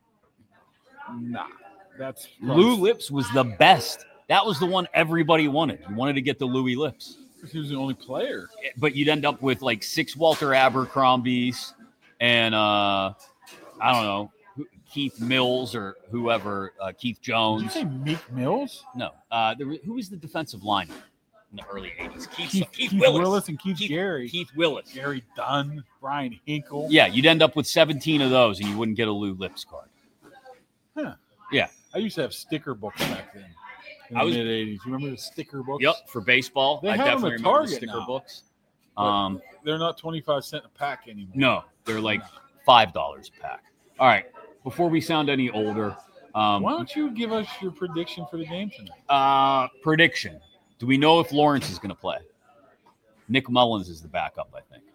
Nah. That's Lou Lips was the best. That was the one everybody wanted. You wanted to get the Louis Lips. He was the only player. But you'd end up with like six Walter Abercrombies and, uh, I don't know, Keith Mills or whoever, uh, Keith Did you Jones. say Meek Mills? No. Uh, there was, who was the defensive lineman in the early eighties? Keith, Keith, Keith, Keith Willis. Willis. and Keith, Keith, Gary. Keith Willis. Gary Dunn, Brian Hinkle. Yeah, you'd end up with seventeen of those and you wouldn't get a Lou Lips card. Huh. Yeah. I used to have sticker books back then. In I the was- mid eighties. You remember the sticker books? Yep, for baseball. They I have them definitely at remember the Target sticker now. books. But Um, they're not twenty-five cent a pack anymore. no, they're like five dollars a pack. All right, before we sound any older, um, Why don't you give us your prediction for the game tonight? uh, prediction. Do we know if Lawrence is going to play? Nick Mullins is the backup, I think.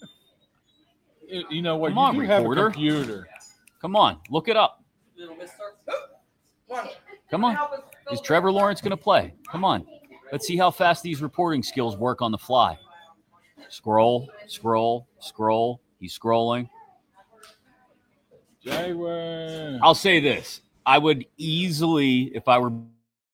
You- You know what? Come you on, do have a reporter. computer. Come on, look it up. Come on. Is Trevor Lawrence going to play? Come on. Let's see how fast these reporting skills work on the fly. Scroll, scroll, scroll. He's scrolling. Jaguar. I'll say this. I would easily, if I were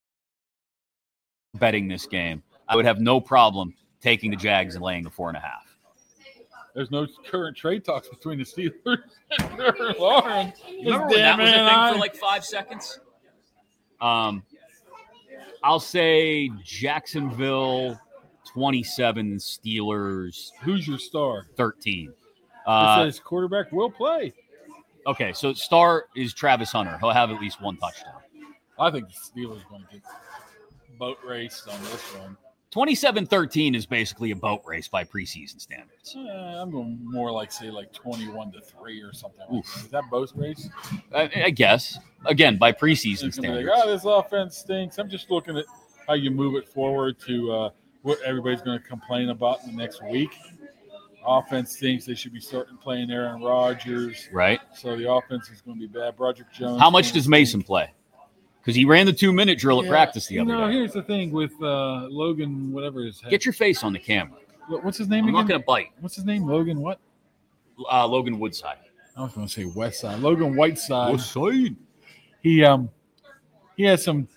betting this game, I would have no problem taking the Jags and laying the four and a half. There's no current trade talks between the Steelers and Trevor Lawrence. Remember This when that damn was a man thing I- for like five seconds? Um, I'll say Jacksonville twenty-seven, Steelers Who's your star? thirteen. It Uh, says quarterback will play. okay, so star is Travis Hunter. He'll have at least one touchdown. I think the Steelers going to get boat race on this one. twenty-seven thirteen is basically a boat race by preseason standards. Uh, I'm going more like, say, like twenty-one to three or something. Like that. Is that boat race? I, I guess. Again, by preseason It's gonna be standards. like, oh, this offense stinks. I'm just looking at how you move it forward to uh, what everybody's going to complain about in the next week. Offense thinks they should be starting playing Aaron Rodgers. Right. So the offense is going to be bad. Broderick Jones. How much gonna does Mason stink. play? Because he ran the two-minute drill at Yeah, practice the you other know, day. here's the thing with uh, Logan, whatever his head. Get your face on the camera. What's his name I'm again? not going to bite. What's his name? Logan what? Uh, Logan Woodside. I was going to say West Side. Logan Whiteside. Woodside. He um he has some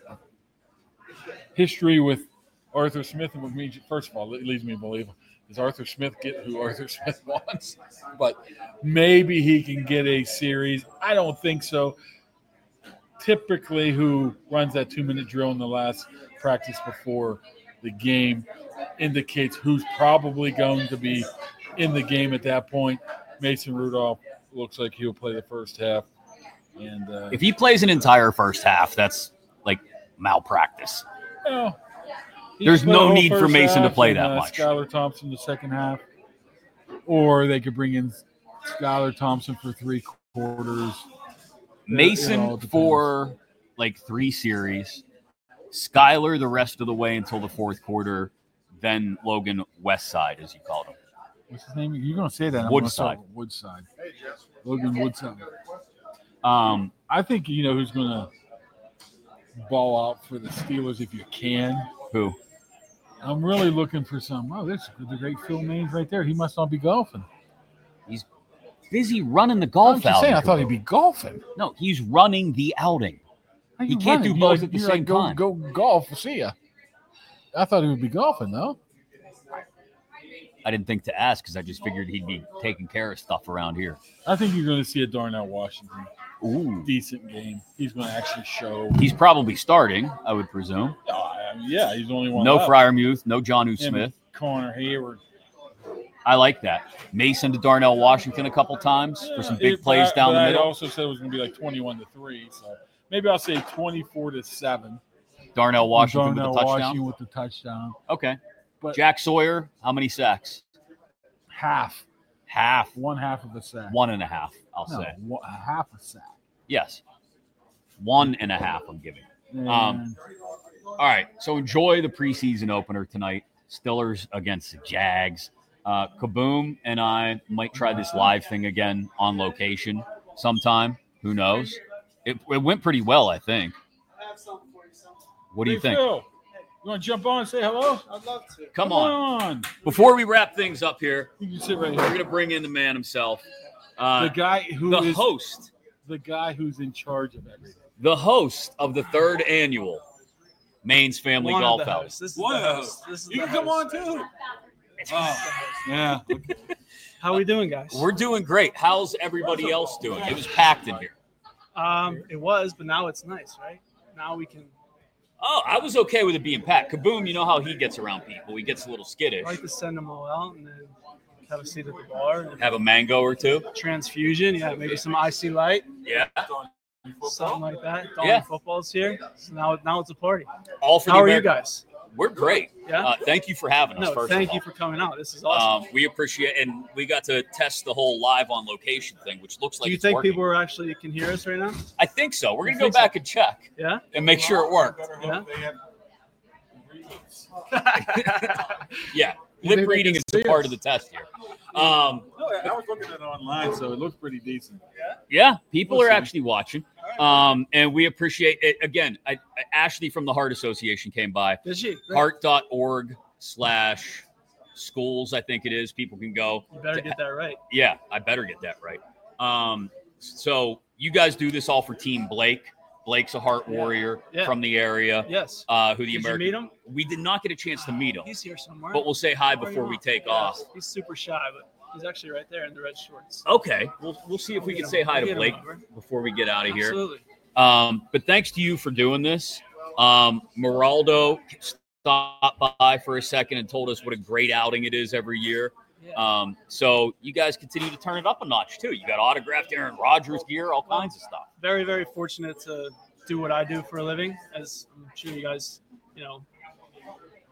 history with Arthur Smith, and with me. First of all, it leads me to believe, does Arthur Smith get who Arthur Smith wants? But maybe he can get a series. I don't think so. Typically, who runs that two-minute drill in the last practice before the game indicates who's probably going to be in the game at that point. Mason Rudolph looks like he'll play the first half. And uh, If he plays an entire first half, that's like malpractice. well, he There's can play no the whole need for first Mason to half play and, that uh, much. Skylar Thompson the second half, or they could bring in Skylar Thompson for three quarters. It all Mason depends. for like three series. Skyler the rest of the way until the fourth quarter. Then Logan Westside, as you called him. What's his name? You're going to say that. I'm gonna Woodside. say Woodside. Logan Woodside. Um, I think you know who's going to ball out for the Steelers if you can. who? I'm really looking for some. Oh, there's the great Phil Maines right there. He must not be golfing. He's busy running the I'm golf just saying, outing. I thought he'd be golfing. No, he's running the outing. How He you can't do running? You both like- at the you same like go, time. Go golf. See ya. I thought he would be golfing though. I didn't think to ask because I just figured he'd be taking care of stuff around here. I think you're going to see a Darnell Washington Ooh. decent game. He's going to actually show. He's probably starting, I would presume. Oh, I mean, yeah, he's the only one. No left. Fryermuth, no John Him Smith. and Connor Hayward. I like that. Mason to Darnell Washington a couple times for some big It- plays but I- down but the I middle. also said it was going to be like twenty-one to three. So maybe I'll say twenty-four to seven. Darnell Washington Darnell with a touchdown. Washington with the touchdown. Okay. But Jack Sawyer, how many sacks? half, Half. one half of a sack. One and a half, I'll no, say. one, a half a sack. Yes. One and a half, I'm giving. And Um, All right. So enjoy the preseason opener tonight. Stillers against the Jags. Uh, Kaboom and I might try this live thing again on location sometime. Who knows? It, it went pretty well, I think. What do you Hey, think? Phil, you want to jump on and say hello? I'd love to. Come on. on. Before we wrap things up here, You can sit right we're here. going to bring in the man himself, uh, The guy who the is host, the guy who's in charge of everything. the host of the third annual Maine's Family One of Golf the Outing. hosts. This is One the of host. This is You the can come host. on too. Oh, yeah. How we doing, guys? We're doing great. How's everybody else doing? It was packed in here. Um, it was, but now it's nice, right? Now we can Oh, I was okay with it being packed. Kaboom, you know how he gets around people. He gets a little skittish. I like to send them all out and then have a seat at the bar. And Have a mango or two. transfusion, yeah, maybe some icy light, Yeah. something like that. Dalton Yeah. football's here, so now now it's a party. All for How the are you American- guys? We're great. Yeah. Uh, thank you for having us. No, first thank of you all. for coming out. This is awesome. Um, we appreciate, and we got to test the whole live on location thing, which looks like Do you it's think working. people are actually can hear us right now? I think so. We're gonna You go think so? back and check Yeah. and make sure it worked. Yeah. Yeah, You think lip they reading can is a see part us? of the test here. Um, No, I was looking at it online, so it looked pretty decent. Yeah, people We'll are see. actually watching, um, and we appreciate it. Again, I, I- Ashley from the Heart Association came by. Did she? Heart.org slash schools, I think it is. People can go. You better get that right. Yeah, I better get that right. Um, so you guys do this all for Team Blake. Blake's a Heart Warrior Yeah. from the area. Yes. Uh, who the Did you American? meet him? We did not get a chance to meet him, He's here somewhere. but we'll say hi Where before you we at? take Yeah, off. He's super shy, but he's actually right there in the red shorts. Okay, we'll we'll see if we Get can him- say hi get to him Blake over. before we get out of here. Absolutely. Um, but thanks to you for doing this. Um, Moraldo stopped by for a second and told us what a great outing it is every year. Yeah. Um, so you guys continue to turn it up a notch too. You got autographed Aaron Rodgers gear, all kinds of stuff. Very, very fortunate to do what I do for a living, as I'm sure you guys, you know,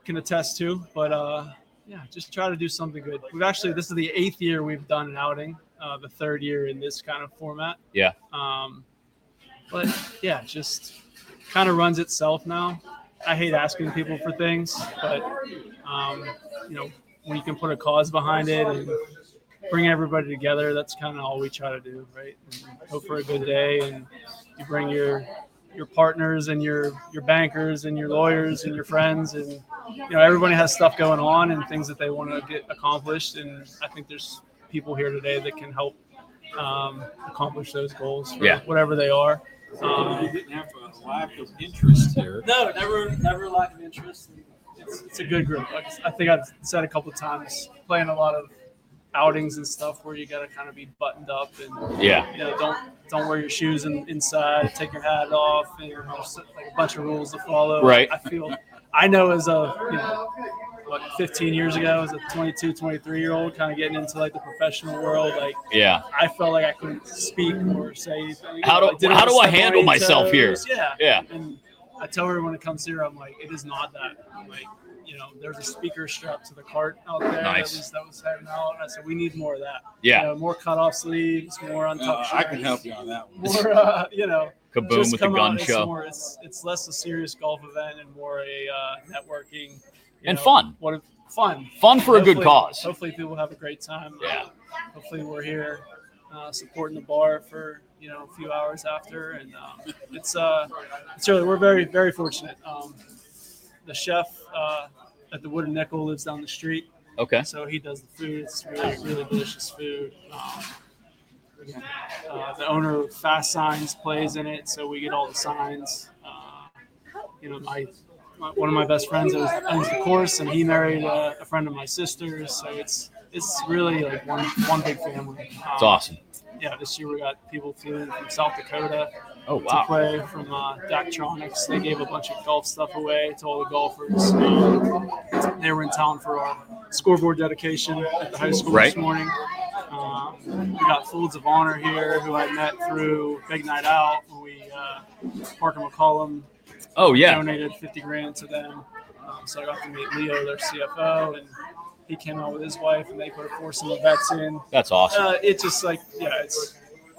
can attest to. But uh, yeah, just try to do something good. We've actually this is the eighth year we've done an outing, uh, the third year in this kind of format. Yeah. Um, but yeah, just kind of runs itself now. I hate asking people for things, but um, you know, when you can put a cause behind it and bring everybody together, that's kind of all we try to do, right? And hope for a good day, and you bring your your partners and your your bankers and your lawyers and your friends, and you know, everybody has stuff going on and things that they want to get accomplished, and I think there's people here today that can help um, accomplish those goals for Yeah. whatever they are. Um, You didn't have a lack of interest here. no, never, never lack of interest. It's, it's a good group. Like I think I've said a couple of times, playing a lot of outings and stuff where you got to kind of be buttoned up and Yeah. you know, don't don't wear your shoes in, inside, take your hat off, and there's like a bunch of rules to follow. Right. I feel, I know as a you know, what fifteen years ago, as a twenty-two, twenty-three year old, kind of getting into like the professional world, like Yeah. I felt like I couldn't speak or say anything. How do- I didn't how want do to I step on handle any myself here? toes. Yeah. Yeah. And I tell her when it comes here, I'm like, it is not that. I'm like, you know, there's a speaker strapped to the cart out there. Nice. That was, that was heading out. And I said, we need more of that. Yeah. You know, more cut off sleeves, more Uh, untucked I shirts, can help you on that one. More, uh, you know, Kaboom just with the come gun out. It's show. more, it's, it's less a serious golf event and more a uh, networking. you And know, fun. What if, fun. Fun for a good Hopefully- cause. Hopefully people have a great time. Yeah. Hopefully we're here uh, supporting the bar for you know a few hours after, and um, it's uh it's really we're very very fortunate. Um, the chef uh, at the Wooden Nickel lives down the street, Okay. so he does the food. It's really really delicious food. Um, again, uh, the owner of Fast Signs plays in it, so we get all the signs. Uh, you know my. my- One of my best friends owns, owns the course, and he married a, a friend of my sister's. So it's it's really like one one big family. Um, It's awesome. Yeah, this year we got people flew from South Dakota Oh, to wow. play from uh, Daktronics. They gave a bunch of golf stuff away to all the golfers. Um, they were in town for our scoreboard dedication at the high school Right. this morning. Um, we got Folds of Honor here, who I met through Big Night Out when we uh, Parker McCollum Oh, yeah. donated fifty grand to them. Um, so I got to meet Leo, their C F O, and he came out with his wife, and they put a foursome of vets in. That's awesome. Uh, it's just like, yeah, it's,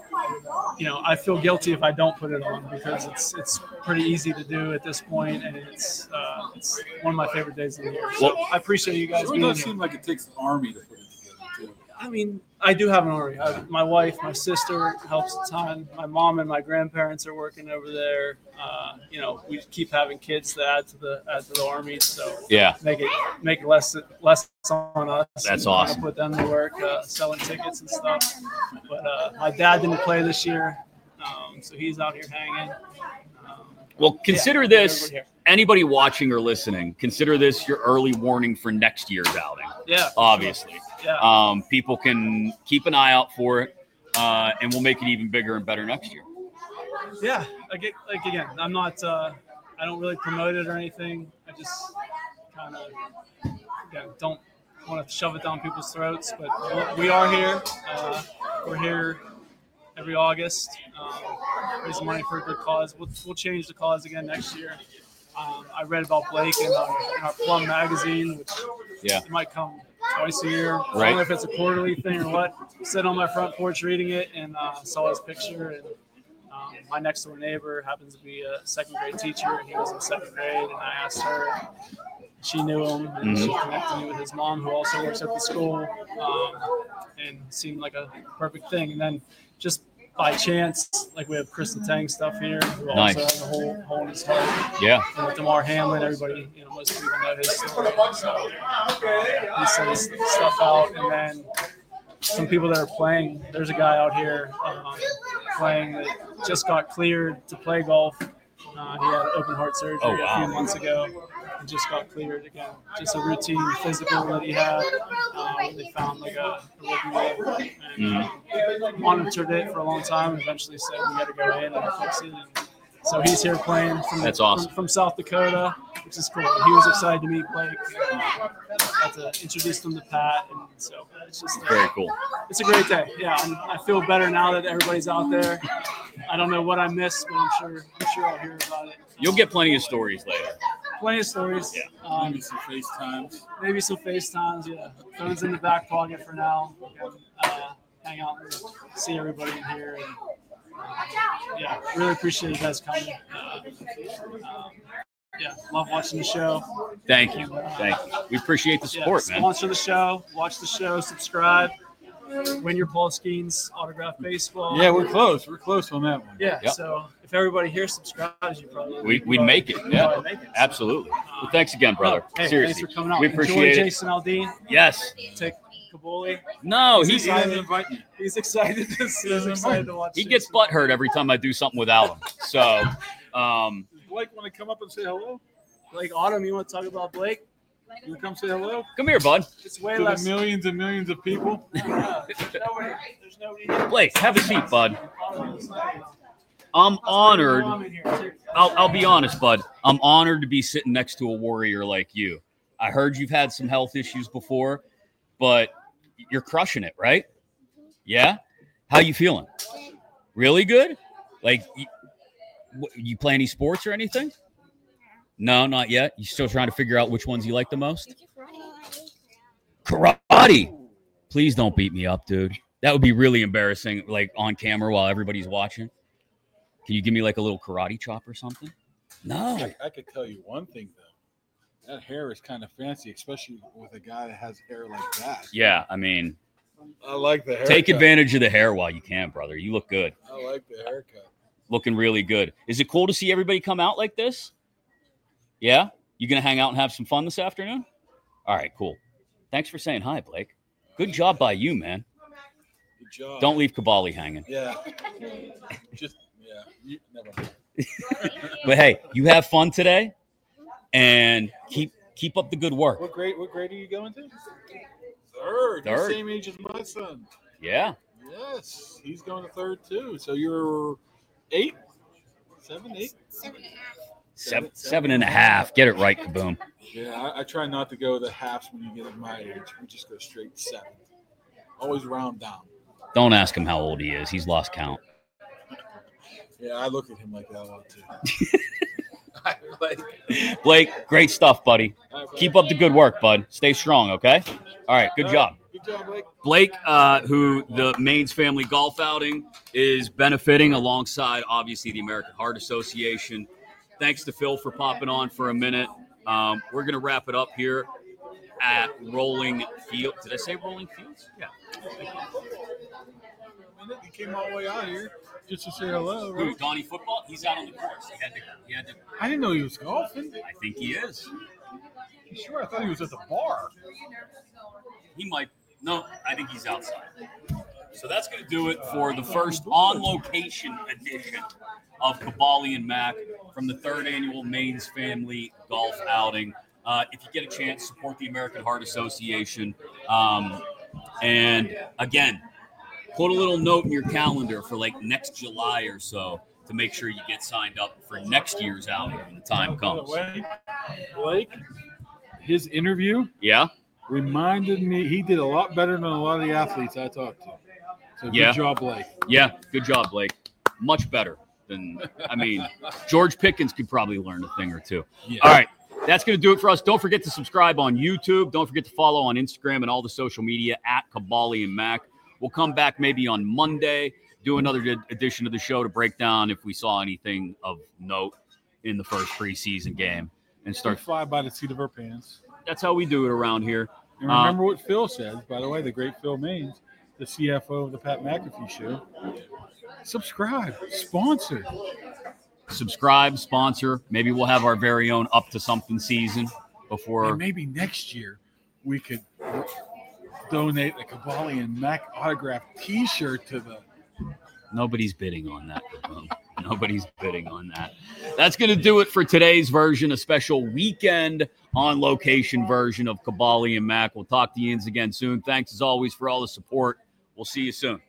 you know, I feel guilty if I don't put it on because it's it's pretty easy to do at this point, and it's uh, it's one of my favorite days of the year. So Well- I appreciate you guys It being does here. seem like it takes an army to put it together, too. I mean, I do have an army. I, my wife, my sister helps a ton. My mom and my grandparents are working over there. Uh, you know, we keep having kids to add to the add to the army, so Yeah. make it make it less less on us. That's and kinda awesome. Put them to work, uh, selling tickets and stuff. But uh, my dad didn't play this year, um, so he's out here hanging. Um, Well, consider yeah, this, everybody here. anybody watching or listening, consider this your early warning for next year's outing, Yeah, obviously. yeah. Um, people can keep an eye out for it, uh, and we'll make it even bigger and better next year. Yeah, like it, like again, I'm not. Uh, I don't really promote it or anything. I just kind of again don't want to shove it down people's throats. But we are here. Uh, we're here every August, um, raising money for a good cause. We'll, we'll change the cause again next year. Um, I read about Blake in our, in our Plum magazine, which Yeah. it might come twice a year. I Right. don't know if it's a quarterly thing or what. Sitting on my front porch reading it and uh, saw his picture. And um, my next door neighbor happens to be a second grade teacher. He was in second grade, and I asked her. She knew him, and she connected me with his mom, who also works at the school, um, and seemed like a perfect thing. And then just by chance, like we have Krista Tang stuff here, who Nice. also has a whole hole in his heart. Yeah. And with DeMar Hamlin, everybody, you know, most people know his story. So he sends stuff out, and then some people that are playing. There's a guy out here um, playing that just got cleared to play golf. Uh, he had open heart surgery Oh, a wow. few months ago and just got cleared again. Just a routine physical that he had. Um, they found like a, a rookie wave and um, monitored it for a long time. And eventually said we got to go in and fix it. And so he's here playing from, That's awesome. from, from South Dakota, which is cool. He was excited to meet Blake. Uh, got to introduce him to Pat, and so it's just Very cool. it's a great day. Yeah, I'm, I feel better now that everybody's out there. I don't know what I missed, but I'm sure I'm sure I'll hear about it. You'll get plenty of stories later. Plenty of stories. Yeah. Um, Maybe some FaceTimes. maybe some FaceTimes. Yeah, phone's in the back pocket for now. Uh, hang out and see everybody in here. And, yeah, really appreciate you guys coming. Uh, um, yeah, love watching the show. Thank you. Thank you. We appreciate the Yeah, support, man. sponsor the show, watch the show, subscribe, win your Paul Skeens autographed baseball. Yeah, we're close. We're close on that one. Yeah, Yep. so if everybody here subscribes, you probably We, we'd probably- make it. you'd Yeah, probably make it. absolutally. Well, thanks again, brother. Hey, Seriously. thanks for coming out. We Enjoy appreciate it. Jason Aldean. Yes. Take Kabuli. No, He's he's, He doesn't excited. invite me. He's excited to see. He's excited to watch. he this. gets butthurt every time I do something without him. So, um, Does Blake want to come up and say hello? Like Autumn, you want to talk about Blake? You want to come say hello come here, bud. It's way to less. the millions and millions of people? There's nobody. There's nobody here. Blake, have a seat, bud. I'm honored. I'll, I'll be honest, bud. I'm honored to be sitting next to a warrior like you. I heard you've had some health issues before, but you're crushing it, right? Yeah? How you feeling? Really good? Like, you, what- you play any sports or anything? No, not yet. You still trying to figure out which ones you like the most? Karate. Please don't beat me up, dude. That would be really embarrassing, like on camera while everybody's watching. Can you give me like a little karate chop or something? No. I, I could tell you one thing, though. That hair is kind of fancy, especially with a guy that has hair like that. Yeah, I mean, I like the haircut. take advantage of the hair while you can, brother. You look good. I like the haircut. Looking really good. Is it cool to see everybody come out like this? Yeah? You going to hang out and have some fun this afternoon? All right, cool. Thanks for saying hi, Blake. Good job by you, man. Good job. Don't leave Kabali hanging. Yeah. Just, yeah. You, never mind. But hey, you have fun today and keep keep up the good work. What grade, what grade are you going to? Third. You're Third. the same age as my son. Yeah. Yes. He's going to third, too. So you're eight? Seven, eight? Seven, seven and a half. Get it right, Kaboom. Yeah, I, I try not to go the halves when you get at my age. We just go straight seven. Always round down. Don't ask him how old he is. He's lost count. Yeah, I look at him like that a lot too. I like, Blake, great stuff, buddy. all right, Keep up the good work, bud. Stay strong, okay? All right, good all job. right, Good job, Blake. Blake, uh, who the Maines Family Golf Outing is benefiting alongside, obviously, the American Heart Association. Thanks to Phil for popping on for a minute. Um, we're going to wrap it up here at Rolling Field. Did I say Rolling Fields? Yeah. He came all the way out here just to say hello. Who, Right? Donnie Football? He's out on the course. He had to, he had to, I didn't know he was golfing. I think he is. You sure? I thought he was at the bar. He might. No, I think he's outside. So that's going to do it for the first on-location edition of Kabali and Mac from the third annual Maines Family Golf Outing. Uh, if you get a chance, support the American Heart Association. Um, and again, put a little note in your calendar for like next July or so to make sure you get signed up for next year's outing when the time By the comes. way, Blake, his interview Yeah? reminded me he did a lot better than a lot of the athletes I talked to. So good Yeah. job, Blake. Yeah, good job, Blake. Much better than, I mean, George Pickens could probably learn a thing or two. Yeah. All right, that's going to do it for us. Don't forget to subscribe on YouTube. Don't forget to follow on Instagram and all the social media at Kabali and Mac. We'll come back maybe on Monday, do another ed- edition of the show to break down if we saw anything of note in the first preseason game and Start start. fly by the seat of our pants. That's how we do it around here. And remember what Phil said, by the way, the great Phil Maines, the C F O of the Pat McAfee Show. Subscribe, sponsor. Subscribe, sponsor. Maybe we'll have our very own Up to Something season before. And maybe next year we could donate a Kabali and Mac autograph T-shirt to the. Nobody's bidding on that. Kaboom. Nobody's bidding on that. That's going to do it for today's version, a special weekend on location version of Kabali and Mac. We'll talk to you again soon. Thanks as always for all the support. We'll see you soon.